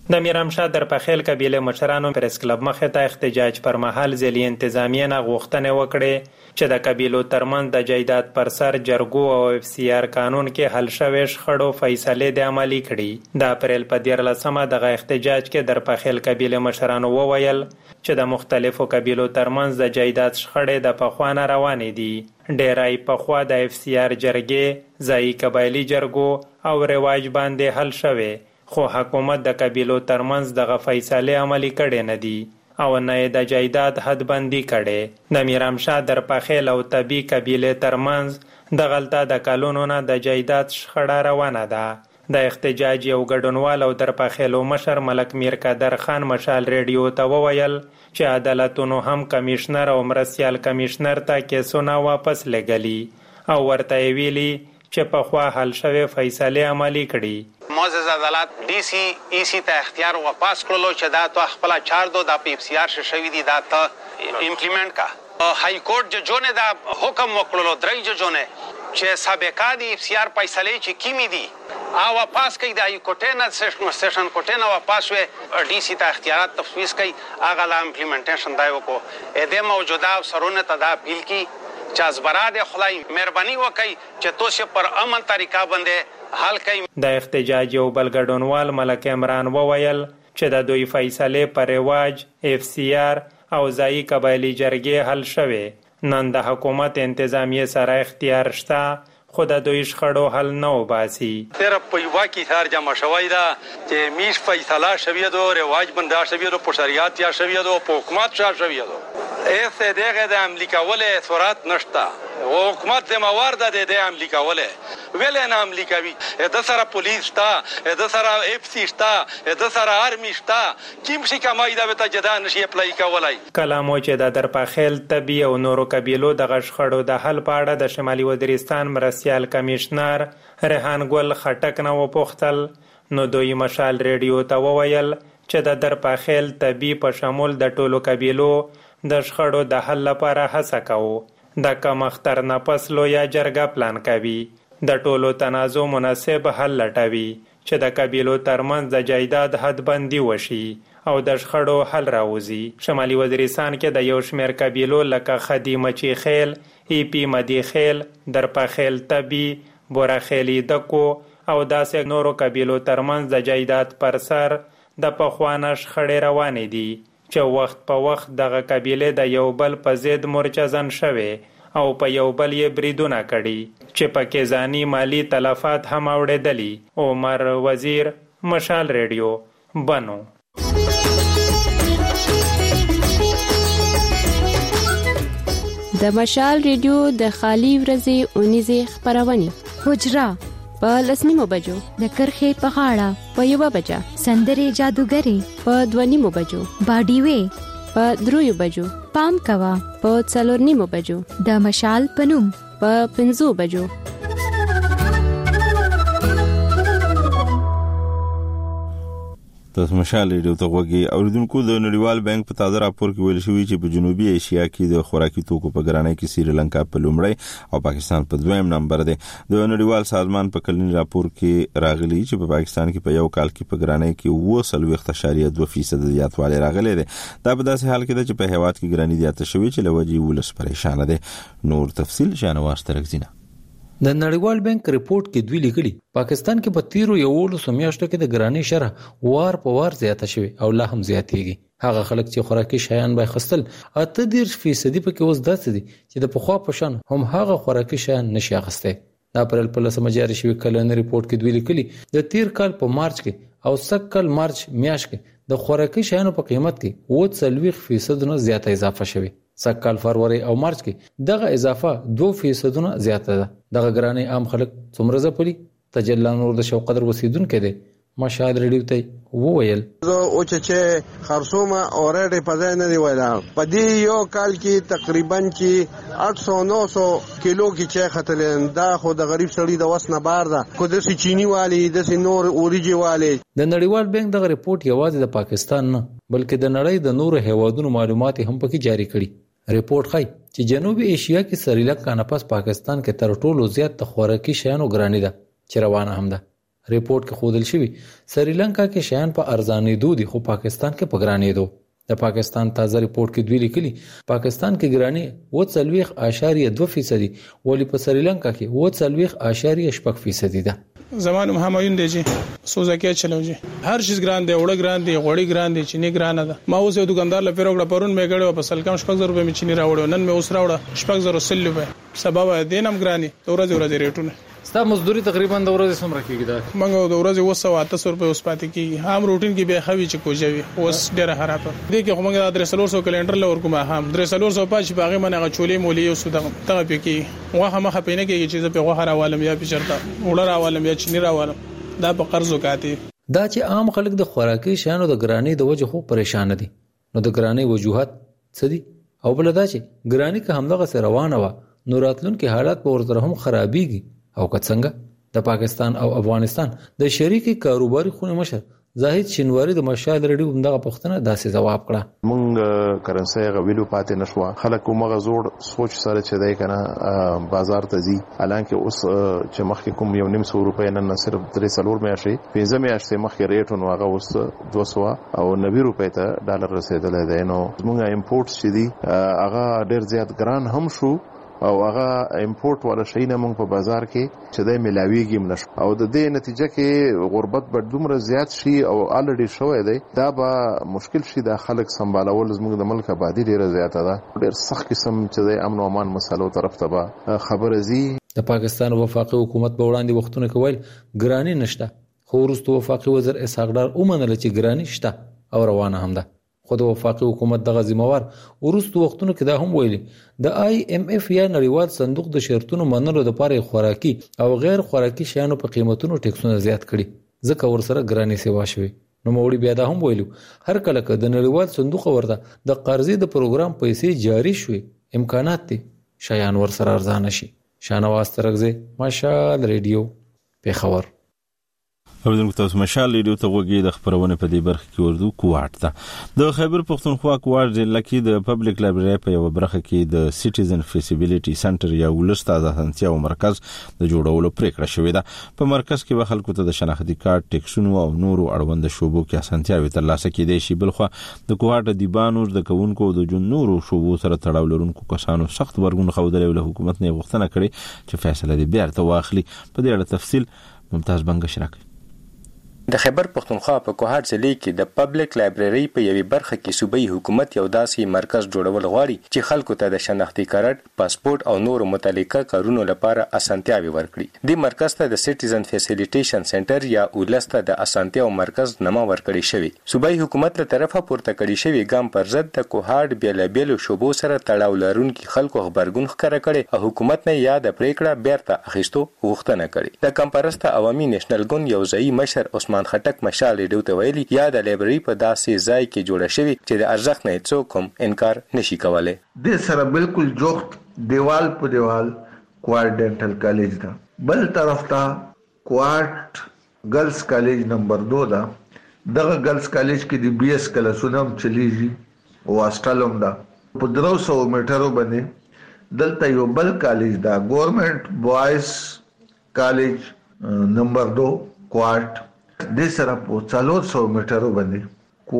د میرامشاه در پخیل قبیله مشرانو پریس کلب مخې ته احتجاج پر مهال ځلې انتظامیه نه غوښتنې وکړې چې د قبیلو ترمنځ د جایداد پر سر جرګو او اف سی آر قانون کې حل شوی شخړو فیصلې د عملي کړي. د اپریل په 14مه دغه احتجاج کې در پخیل قبیله مشرانو وویل چې د مختلفو قبیلو ترمنځ د جایداد شخړې د پخوا نه روانې دي. ډیرای پخوا د اف سی آر جرګې ځایي قبایلي جرګو او رواج باندې حل شوی، خو حکومت د قبیلو ترمنځ دغه فیصلې عملي کړي نه دي او نه د جایداد حد بندي کړي. د میرامشاه در پخیل او طبي قبیله ترمنځ د غلطه د کلونو نه د جایداد شخړه روانه ده. د احتجاج یو ګډونوال او در پخیلو مشر ملک میر قادر خان مشال ریډیو ته وویل چې عدالتونو هم کمشنر او مرستیال کمشنر ته کیسونه واپس لګلی او ورته ویلي چې په خوا حل شوی فیصله عملی کړي. معزز عدالت D C ای سی ته اختیار واپس کړلو چې دا تو خپل چار دو د پی اف سی آر شوی دي دا ته امپلیمنٹ کا. های کورټ ججونه دا حکم وکړلو درې ججونه چې سابقه دی اف سی آر فیصله چې کیمی دي او واپس کوي د های کورټ نه سیشن کورټ نه واپس وي D سی ته اختیارات تفویض کوي هغه لا امپلیمنټیشن دی وکړو. اې د موجوده سرونه ته دا اپیل کی چې ازبراد خدای مهرباني وکړي چې توسه پر امن طریقه باندې حل کړي. د احتجاج یو بل ګډونوال ملک عمران وویل چې د دوی فیصله پر رواج اف سی آر او ځایي قبایلی جرګې حل شوه. نن د حکومت انتظامیه سره اختیار شته خو د دوی شخړو حل نه وباسي. تر په یو کې سر جمع شوی دا چې میش فیصله شوی دو رواج بندا شوی دو په شریعت یا شوی دو په حکومت شوی دو ایسه دغه د امریکا ولې سرعت نشتا او حکومت د موار د امریکا ولې ویل نه امریکاوی د سره پولیس تا د سره اف سی تا د سره آرمی تا کیم شي کمای دا ته جدا نشي اپلای کولای. کلامو چې د درپخیل طبي او نورو قبیلو د غشخړو د حل په اړه د شمالي وزیرستان مرستیال کمشنر ریحان ګل خټک نه وپوښتل نو دوی مشال ریډیو ته وویل چې د درپخیل طبي په شمول د ټولو قبیلو د شخړو د حل لپاره هڅه کوو. د کم اختر نه پس لویه جرګه پلان کوي د ټولو تنازع مناسب حل لټوي چې د قبیلو ترمنځ د جایداد حد بندي وشي او د شخړو حل راوځي. شمالي وزیرستان کې د یو شمېر قبیلو لکه خدي مچی خیل، ای پی مدی خیل، درپخیل طبي، بورخیلی دکو او داسې نورو قبیلو ترمنځ د جایداد پر سر د پخوانه شخړې روانې دي چې وخت په وخت دغه قبیله د یو بل په ضد مرچزن شوه او په یو بل یې بریدونه کړي چې پکې ځاني مالی تلفات هم اوړېدلي. عمر وزیر، مشال ریډیو، بنو. د مشال ریډیو د خالی ورځې اونیزه خبرونه حجره په 10:00 بجو، د کرخې په غاړه په 1 بجه، سندري جادوګری په 2:30 بجو، باډي وې په 3 بجو، پام کوا په 4:30 بجو، د مشال پنوم په 5 بجو. تاسو مشال ریډیو ته غوږی اوریدونکو. د نړیوال بانک په تازه راپور کې ویل شوی چې په جنوبي ایشیا کې د خوراکي توکو په ګرانۍ کې سریلانکا په لومړی او پاکستان په دویم نمبر دی. د نړیوال سازمان په کلنی راپور کې راغلی چې په پاکستان کې په یو کال کې په ګرانۍ کې 40.2% زیاتوالی راغلی دی. دا په داسې حال کې ده چې په هیواد کې ګرانۍ زیاته شوې چې لوجې ولس پریشان دي. نور تفصیل شانواز ترکزینه. د نړیوال بانک ریپورت کې دوی لیکلي پاکستان کې په تیرو یو ولسو میاشتو کې د ګرانۍ شرح وار په وار زیاته شوې او لا هم زیاتېږي. هغه خلک چې خوراکي شیان به خستل 80% پکې اوس داسې دي چې د پخوا په شان هم هغه خوراکي شیان نشي اخیسته. د اپریل په 10 جاری شوی کلنی ریپورت کې دوی لیکلي د تیر کال په مارچ کې او سکل مارچ میاشت کې د خوراکي شیانو په قیمت کې 40% نه زیاته اضافه شوه. سکل فروری او مارچ کې دغه اضافه 2% نه زیاته ده. دغه ګرانۍ عام خلک څومره ځپلي تجلا نور د شوق قدر وسیدونکو دي. مشال ریډیو ته وویل او چې خرصومه اورېډي په ځای نه دی ویلا په دې یو کال کې تقریبا چې 800-900 کیلو کې چې خطلین دا خو د غریب سړي د وس نه بار ده کو د چینی والی د نور اوریجی والی. د نړیوال بانک دغه ریپورت یوازې د پاکستان نه بلکې د نړۍ د نورو هیوادونو معلومات هم پکې جاری کړي. ریپورت ښيي چې جنوبي ایشیا کې سریلانکا نه پس پاکستان کې تر ټولو زیات د خوراکي شیانو ګرانۍ ده چې روانه هم ده. ریپورت کې ښودل شوی سریلانکا کې شیان په ارزانېدو دي خو پاکستان کې په ګرانېدو. د پاکستان تازه ریپورت کې دوی لیکلي پاکستان کې ګرانی 40.2% ولی په سریلانکا کې 40.6% ده. زمان همایون دی جی سوزاکیا چلو جی هر چیز ګران دی وړه ګران دی غوړی ګران دی چینی ګران ده. ما اوس یو دکاندار لپاره وګړه پرون مې غړو په سلکم 6000 روپے مې چینی راوړو نن مې اوس راوړه 6000 روپے سبب دینم ګرانی ورځ ریټونه. ستا مزدوري تقریبا د ورځې څومره کېږي دا؟ موږ د ورځې 280 روپے اوس پاتې کېږي. هم روټین کې به خوي چې کوجوي اوس ډېر خراب دي کې موږ د 300 کلندر لور کوم هم 300 پاش باغې منغه چولې مولې اوس دغه پکې واه مخه پینې کې چې په غوخه راوالم یا پچرتا وړه راوالم یا چینی راوالم دا په قرضو کاته. دا چې عام خلک د خوراکي شیانو د ګرانی د وجه خو پریشان دي نو د ګرانی وجوهات څه دي او بل دا چې ګرانی که همدغه سره روانه و نو راتلونکي حالات په ورته هم خرابيږي. او که څنګه د پاکستان او افغانستان د شریکي کاروباري خونې مشر زاهد شینواری د مشال ریډیو همدغه پوښتنه داسې جواب کړه. مونږ کرنسي غویلو پاتې نشو خلک کومه زوړ سوچ سره چې دای کنه بازار ته ځي حالانکه اوس چې مخکې کوم 1.5 روپے نن صرف 300 میاشتې 15 میاشتې مخکې ریټ نو هغه اوس 200 او 90 روپے ته ډالر رسیدل دی. نو مونږه امپورټ چې دي هغه ډیر زیات ګران هم شو او هغه امپورټ ولا شي نه مونږ په بازار کې چې د ملاویږي منش او د دې نتیجه کې غربت به دومره زیات شي او الریډي شوې دی دا به مشکل شي د خلک سمبالول زموږ د ملک آبادی ډیره زیاته ده ډیر سخت قسم چې د امن او امان مسلو طرف ته به خبره زی. د پاکستان وفاقي حکومت په وړاندې وختونه کول ګرانی نشته خو وروسته وفاقي وزیر اسحاق ډار ومنل چې ګرانی شته او روانه هم ده. خو د وفاقي حکومت دغه ذمہوار ورستو وختونو کې دا هم ویلي د IMF یا نړیوال صندوق د شرطونو منلو لپاره خوراکي او غیر خوراکي شیانو په قیمتونو ټیکسونه زیات کړي ځکه ورسره ګرانی سیوا شوی. نو موړي بیا دا هم ویلو هر کله که د نړیوال صندوق ورته د قرضې د پروګرام پیسې جاری شوي امکانات دي شیان ورسره ارزانه شي. شانواز ترغزه مشال ریډیو پیښور. اوبدونکو تاسو مشال ریډیو ته وګورئ د خبرونه په دې برخه کې وردو کوارت ده د خیبر پختونخوا کوارت ضلع کې د پبلک لایبرری په یو برخه کې د سټیزن فیسیبিলিټي سنټر یا ولست اسانتیا او مرکز د جوړولو پریکړه شوې ده. په مرکز کې به خلکو ته د شناختی کارت ټیکسونو او نورو اړوند شوبو کې اسانتیاوي ترلاسه کېدای شي. بلخو د کوارت دیبانو د کوونکو د جون نورو شوبو سره تړاو لرونکو کسانو سخت ورګون خوده له حکومت نه غوښتنه کړې چې فیصله دې بیرته واخلي. په دې اړه تفصیل ممتاز بنګ شراکت. د خیبر پختونخوا په کوهاټ ضلع کې د پبلک لایبرری په یوې برخه کې صوبایي حکومت یو داسې مرکز جوړول غواړي چې خلکو ته د شناختی کارت، پاسپورت او نورو متعلقه کارونو لپاره اسانتیاوي ورکړي. د مرکز ته د سټیزن فیسیلیټیشن سنټر یا ولسته د اسانتیاو مرکز نامه ورکړی شوی. صوبایي حکومت له طرفه پورته کړی شوی ګام پر ضد د کوهاټ بیلابیلو شوبو سره تړاو لرونکي خلکو خبرګون ښکاره کړي او حکومت نه یاد پریکړه بیرته اخیستو غوښتنه کړي. د کمپرسته عوامي نېشنل ګوند یو ځایي مشر عثمان خټک مشال ریډیو ته ویلي یا د لایبرری په داسې ځای کې جوړه شوی چې د ارزښت نه څوک هم انکار نشي کولای. د سره بالکل جوخت دیوال په دیوال کوارټ ډینټل کالج ده، بل طرف ته کوارټ ګرلز کالج نمبر 2 ده. دغه ګرلز کالج کې د BS کلاسونه هم چلیږي او هاسټل هم ده. په 300 میټرو باندې دلته یو بل کالج ده، ګورنمنت بوایز کالج نمبر 2 کوارټ. د سره په 400 میټرو باندې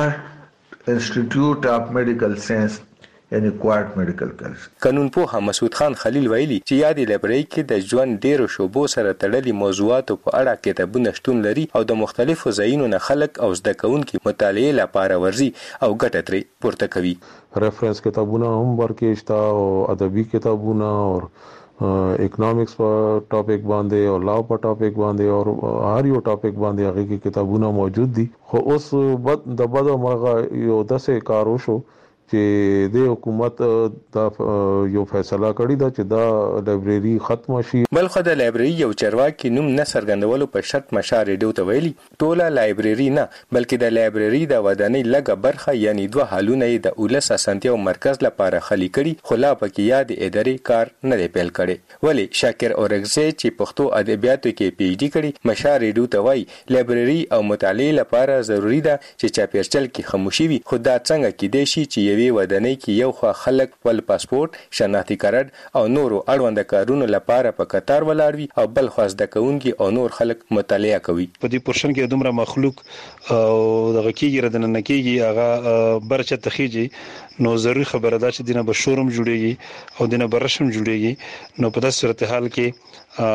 کوهاټ انسټیټیوټ اف میډیکل ساينس یعنی کوارټ میډیکل کالج. قانون پوه مسعود خان خلیل ویلي چې یادې لایبرری کې د ژوند ډیرو شوبو سره تړلي موضوعاتو په اړه کتابونه شتون لري او د مختلفو ځایونو نه خلک او زده کوونکي مطالعې لپاره ورځي او ګټه ترې پورته کوي. ریفرنس کتابونه هم ورکې شته او ادبي کتابونه او اکونومکس په ټاپک باندې او لا په ټاپک باندې او هر یو ټاپک باندې هغه کې کتابونه موجود دي. خو اوس د بد مرغه یو داسې کار وشو چې د حکومت دا یو فیصله کړی دا چې دا لایبرری ختم شي. بلخو د لایبرری یو چارواکي نوم نه څرګندولو په شرط مشال ریډیو ته ویلي ټوله لایبرری نه بلکې د لایبرری د ودانۍ لږه برخه یعنی 2 هالونه د ولس اسانتیاو مرکز لپاره خالی کړي خو لا پکې یاد ادارې کار نه دی پیل کړي. ولی شاکر اورغزی چې پښتو ادبیاتو کې PhD کړي مشال ریډیو ته وایي لایبرری او مطالعې لپاره ضروری ده چې چاپیرچل کې خاموشي وي. خو دا څنګه کېدای شي چې یوې ودانۍ کې یو خوا خلک ول پاسپورت، شناختی کارت او نورو اړوند کارونو لپاره په قطار ولاړ وي او بل خوا زده کوونکي او نور خلک مطالعه کوي. په دې پورشن کې دومره مخلوق او دغه کېږي ردننه کېږي هغه برچه تخیږي نو ضروري خبره ده چې دینه به شورم جوړيږي او دینه به رسم جوړيږي. نو په داسې صورتحال کې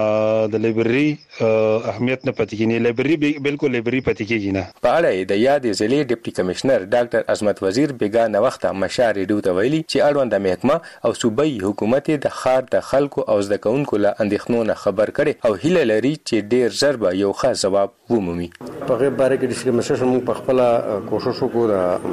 د لایبرری اهمیت نه پاتې کېږي. لایبرری بالکل لایبرری پاتې کېږي نه. په اړه د یادې ضلع ډیپټي کمشنر ډاکټر عظمت وزیر بیګا وخته مشار ریډیو ته ویلي چې اړوند محکمه او صوبایي حکومت د ښار د خلکو او زده کوونکو له اندېښنو نه خبر کړي او هیله لري چې ډیر ژر به یو ښه ځواب ومومي. په غیر باره کې ډیسټریکټ کمشنر موږ په خپل کوشش وکړو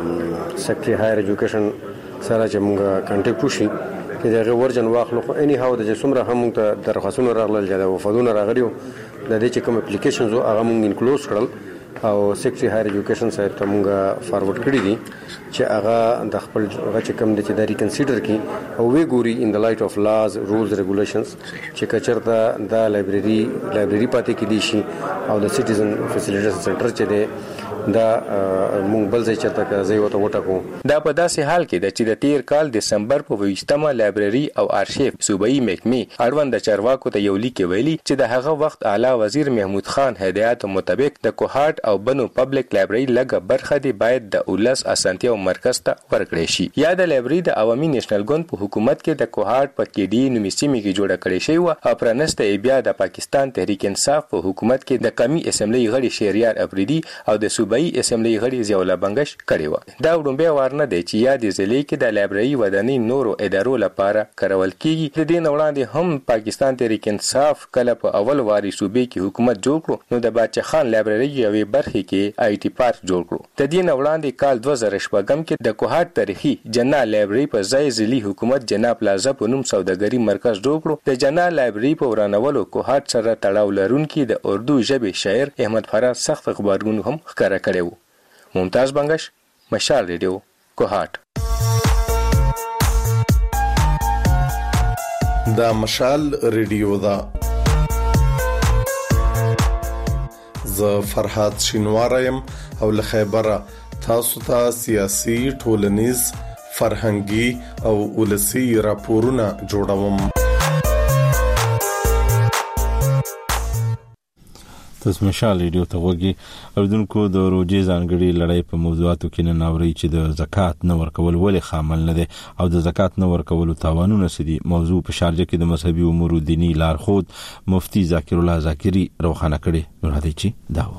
د سیکرټري هایر ایجوکیشن سره چې موږ کانټیکټ وشي چې دغه ورجن واخلو. خو اني هاو د جسمره هم ته درخواستونه راغلل چې د وفادونه راغلیو د دې چې کوم اپلیکیشنز هغه موږ انکلوز کړل او سیکرټري هایر ایجوکیشن صاحب ته موږ فارورډ کړی دي چې هغه د خپل هغه چې کوم د چې د ریکنسیډر کی او وی ګوري ان د لایټ اف لاز رولز ریګولیشنز چې کچرته د لایبرری پاتې کې دي شي او د سټیزن فیسیلیټیز سنټر چې دی دا مونږ بل ځای چرته ځای وته وټاکو. دا په داسې حال کې د چې د تیر کال دسمبر په 28مه لایبرری او آرشیف صوبایي محکمې اړوند چارواکو ته یو لیک ویلي چې د هغه وخت اعلی وزیر محمود خان هدایت مطابق د کوهاټ او بنو پبلک لایبرری لګه برخه دی باید د اولس اسانتیا او مرکز ته ورکړي شي. یا د لایبرری د عوامي نېشنل ګوند په حکومت کې د کوهاټ په کې دی نومي سیمې کې جوړه کړې شوی و او پرانسته بیا د پاکستان تحریک انصاف په حکومت کې د قومي اسمبلی غړي شهریار افریدي او د صوبایي اسمبلی غړي ضیاءالله بنگش کړی و. دا وړاندې ورنه دی چې یادې ضلع کې د لایبرری ودانۍ نورو ادارو لپاره کارول کیږي. د دې وړاندې هم پاکستان تحریک انصاف کله په اول واري صوبې کې حکومت جوړ کړو نو د باچا خان لایبرری یوې برخې کې آی ټي پارک جوړ کړو. د دې وړاندې کال 2014 کې د کوهاټ تاریخي جنا لایبرری په ځای ضلعي حکومت جنا پلازا په نوم سوداګري مرکز جوړ کړو. د جنا لایبرری په ورانولو کوهاټ سره تړاو لرونکي د اردو ژبې شاعر احمد فراز سخت خبرونه هم ښکاره کړي وو. ممتاز بنگش، مشال ریډیو، کوهاټ. دا مشال ریډیو دا زه فرحات شینوارم او له خیبره تاسو ته سیاسي، ټولنیز، فرهنګي او ولسی راپورونه جوړوم. تاسو مشال ریډیو ته وګورئ. اوردونکو د روزي ځانګړي لړۍ په موضوعاتو کې نه ناوري چې د زکات نه ورکول ولې خامل نه دي او د زکات نه ورکول تاوانونه سدي. موضوع په شارجه کې د مذهبي امور دینی لارښود مفتی ذاکر الله ذاکری روخانه کړي. نور هدي چې دا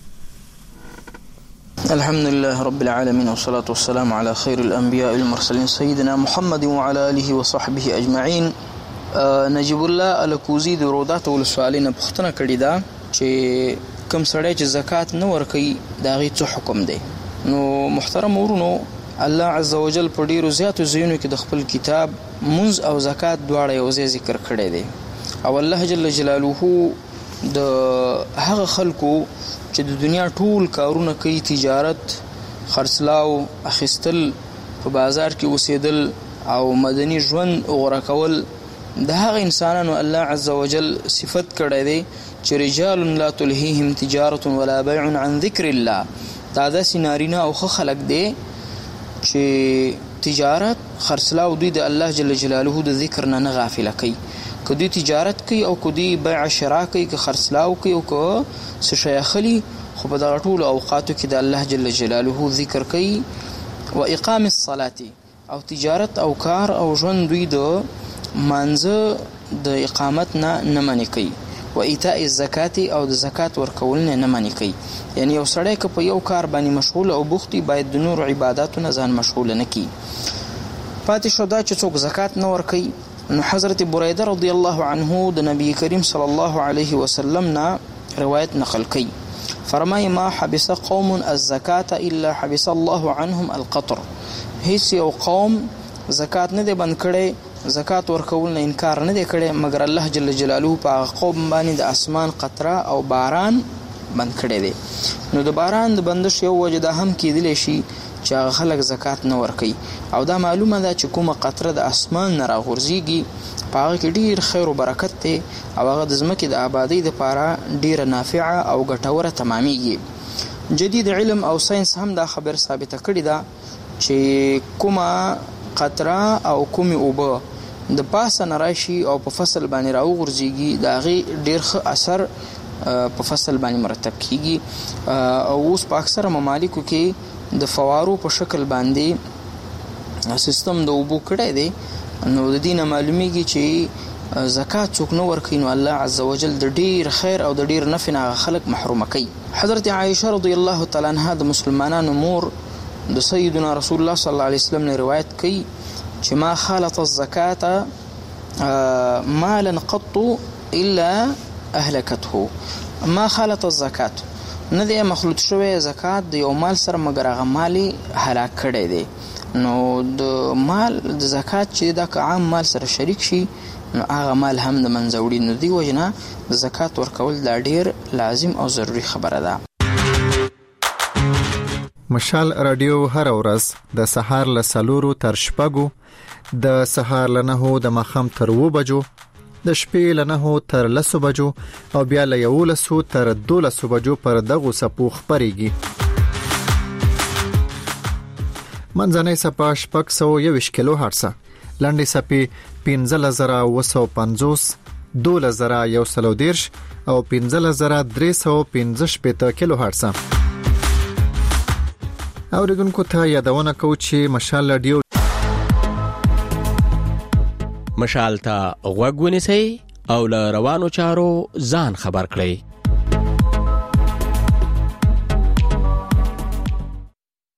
الحمد لله رب العالمين والصلاة والسلام على خير الأنبياء والمرسلين سيدنا محمد وعلى آله وصحبه أجمعين. نجيب الله الکوزی د رودات ولسوالۍ نه پوښتنه کړې ده چې کوم سړی چې زکات نه ورکوي دا غي څه حکم دی. نو محترم ورونو، الله عزوجل په ډیرو زیاتو ځایونو کې د خپل کتاب منځ او زکات دواړه یو ځای ذکر کړی دی او الله جل جلاله د هغه خلکو چې د دنیا ټول کارونه کوي، تجارت، خرڅلاو، اخیستل، په بازار کې اوسېدل او مدني ژوند غوړه کول، د هغه انسانانو الله عزوجل صفت کړی دی چې رجال لا تلهيهم تجارة ولا بيع عن ذكر الله. دا د سینارینا او خلق دی چې تجارت خرڅلاو دوی د الله جل جلاله د ذکر نه غافل کوي. کدی تجارت کوي او کدی بیع شراء کوي، که خرڅلاو کوي او که څه شی اخلي، خو په دغه ټول اوقاتو کې د الله جل جلاله ذکر کوي. و اقام الصلاه او تجارت او کار او ژوند دوی د مانځه د اقامت نه منې کوي. و ایتاء الزکات او د زکات ورکول نه منې کوي. یعنی یو سړی که په یو کار باندې مشغول او بوختي باید د نور عبادتو نه ځان مشغول نه کی. پاتې شو دا چې څوک زکات نه ورکوي، نو حضرت بریده رضی الله عنه د نبی کریم صلی الله علیه وسلم نه روایت نقل کوي. فرمای ما حبس قوم الزکات الا حبس الله عنهم القطر. هیڅ یو قوم زکات نه دی بند کړي، زکات ورکول نه انکار نه دی کړي، مگر الله جل جلاله په قوم باندې د اسمان قطره او باران بند کړي دي. نو د باران د بندش یو وجه ده هم کېدلی شي چې هغه خلک زکات نه ورکوي، او دا معلومه ده چې کومه قطره د اسمان نه راغورځېږي په هغه کې ډېر خیر و برکت دی او هغه د ځمکې د آبادۍ دپاره ډېره نافعه او ګټوره تمامیږي. جدید علم او ساینس هم دا خبر ثابته کړې ده چې کومه قطره او کومه اوبه د پاسه نراشي او په فصل باندې راوغورځيږي دا غي ډیر ښه اثر په فصل باندې مرتب کیږي او اوس په اکثره ممالکو کې د فوارو په شکل باندې سیستم د اوبو کړی دی نو د دینه معلومیږي چې زکات څوک نه ورکوي نو الله عزوجل د ډیر خیر او د ډیر نفع نه خلق محروم کوي. حضرت عائشه رضی الله تعالی عنها د مسلمانانو مور د سیدنا رسول الله صلی الله علیه وسلم نه روایت کوي چې ما خالط الزکات مالا قط الا اهلكته. ما خالط الزکات نه دی مخلوط شوی زکات د یو مال سره مگر هغه مالی هلاک کړی دی. نو د مال د زکات چې د عام مال سره شریک شي نو هغه مال هم د منځوړي نو دی وجنه د زکات ورکول دا ډیر لازم او ضروری خبره ده. مشال رادیو هر ورځ د سهار له 4 تر 6 د سهار له 9 د مخام تر 2 بجو د شپې له 9 تر 10 بجو او بیا له 11 تر 12 بجو پر دغه سپو خبريږي. منځنۍ سپا 621 کیلو هرتز، لنډي سپي 15950، 2110 او 15315 کیلو هرتز. اوریدونکو ته یادونه کوم چې مشال رادیو مشال ته غوږ ونیسئ او له روانو چارو ځان خبر کړئ.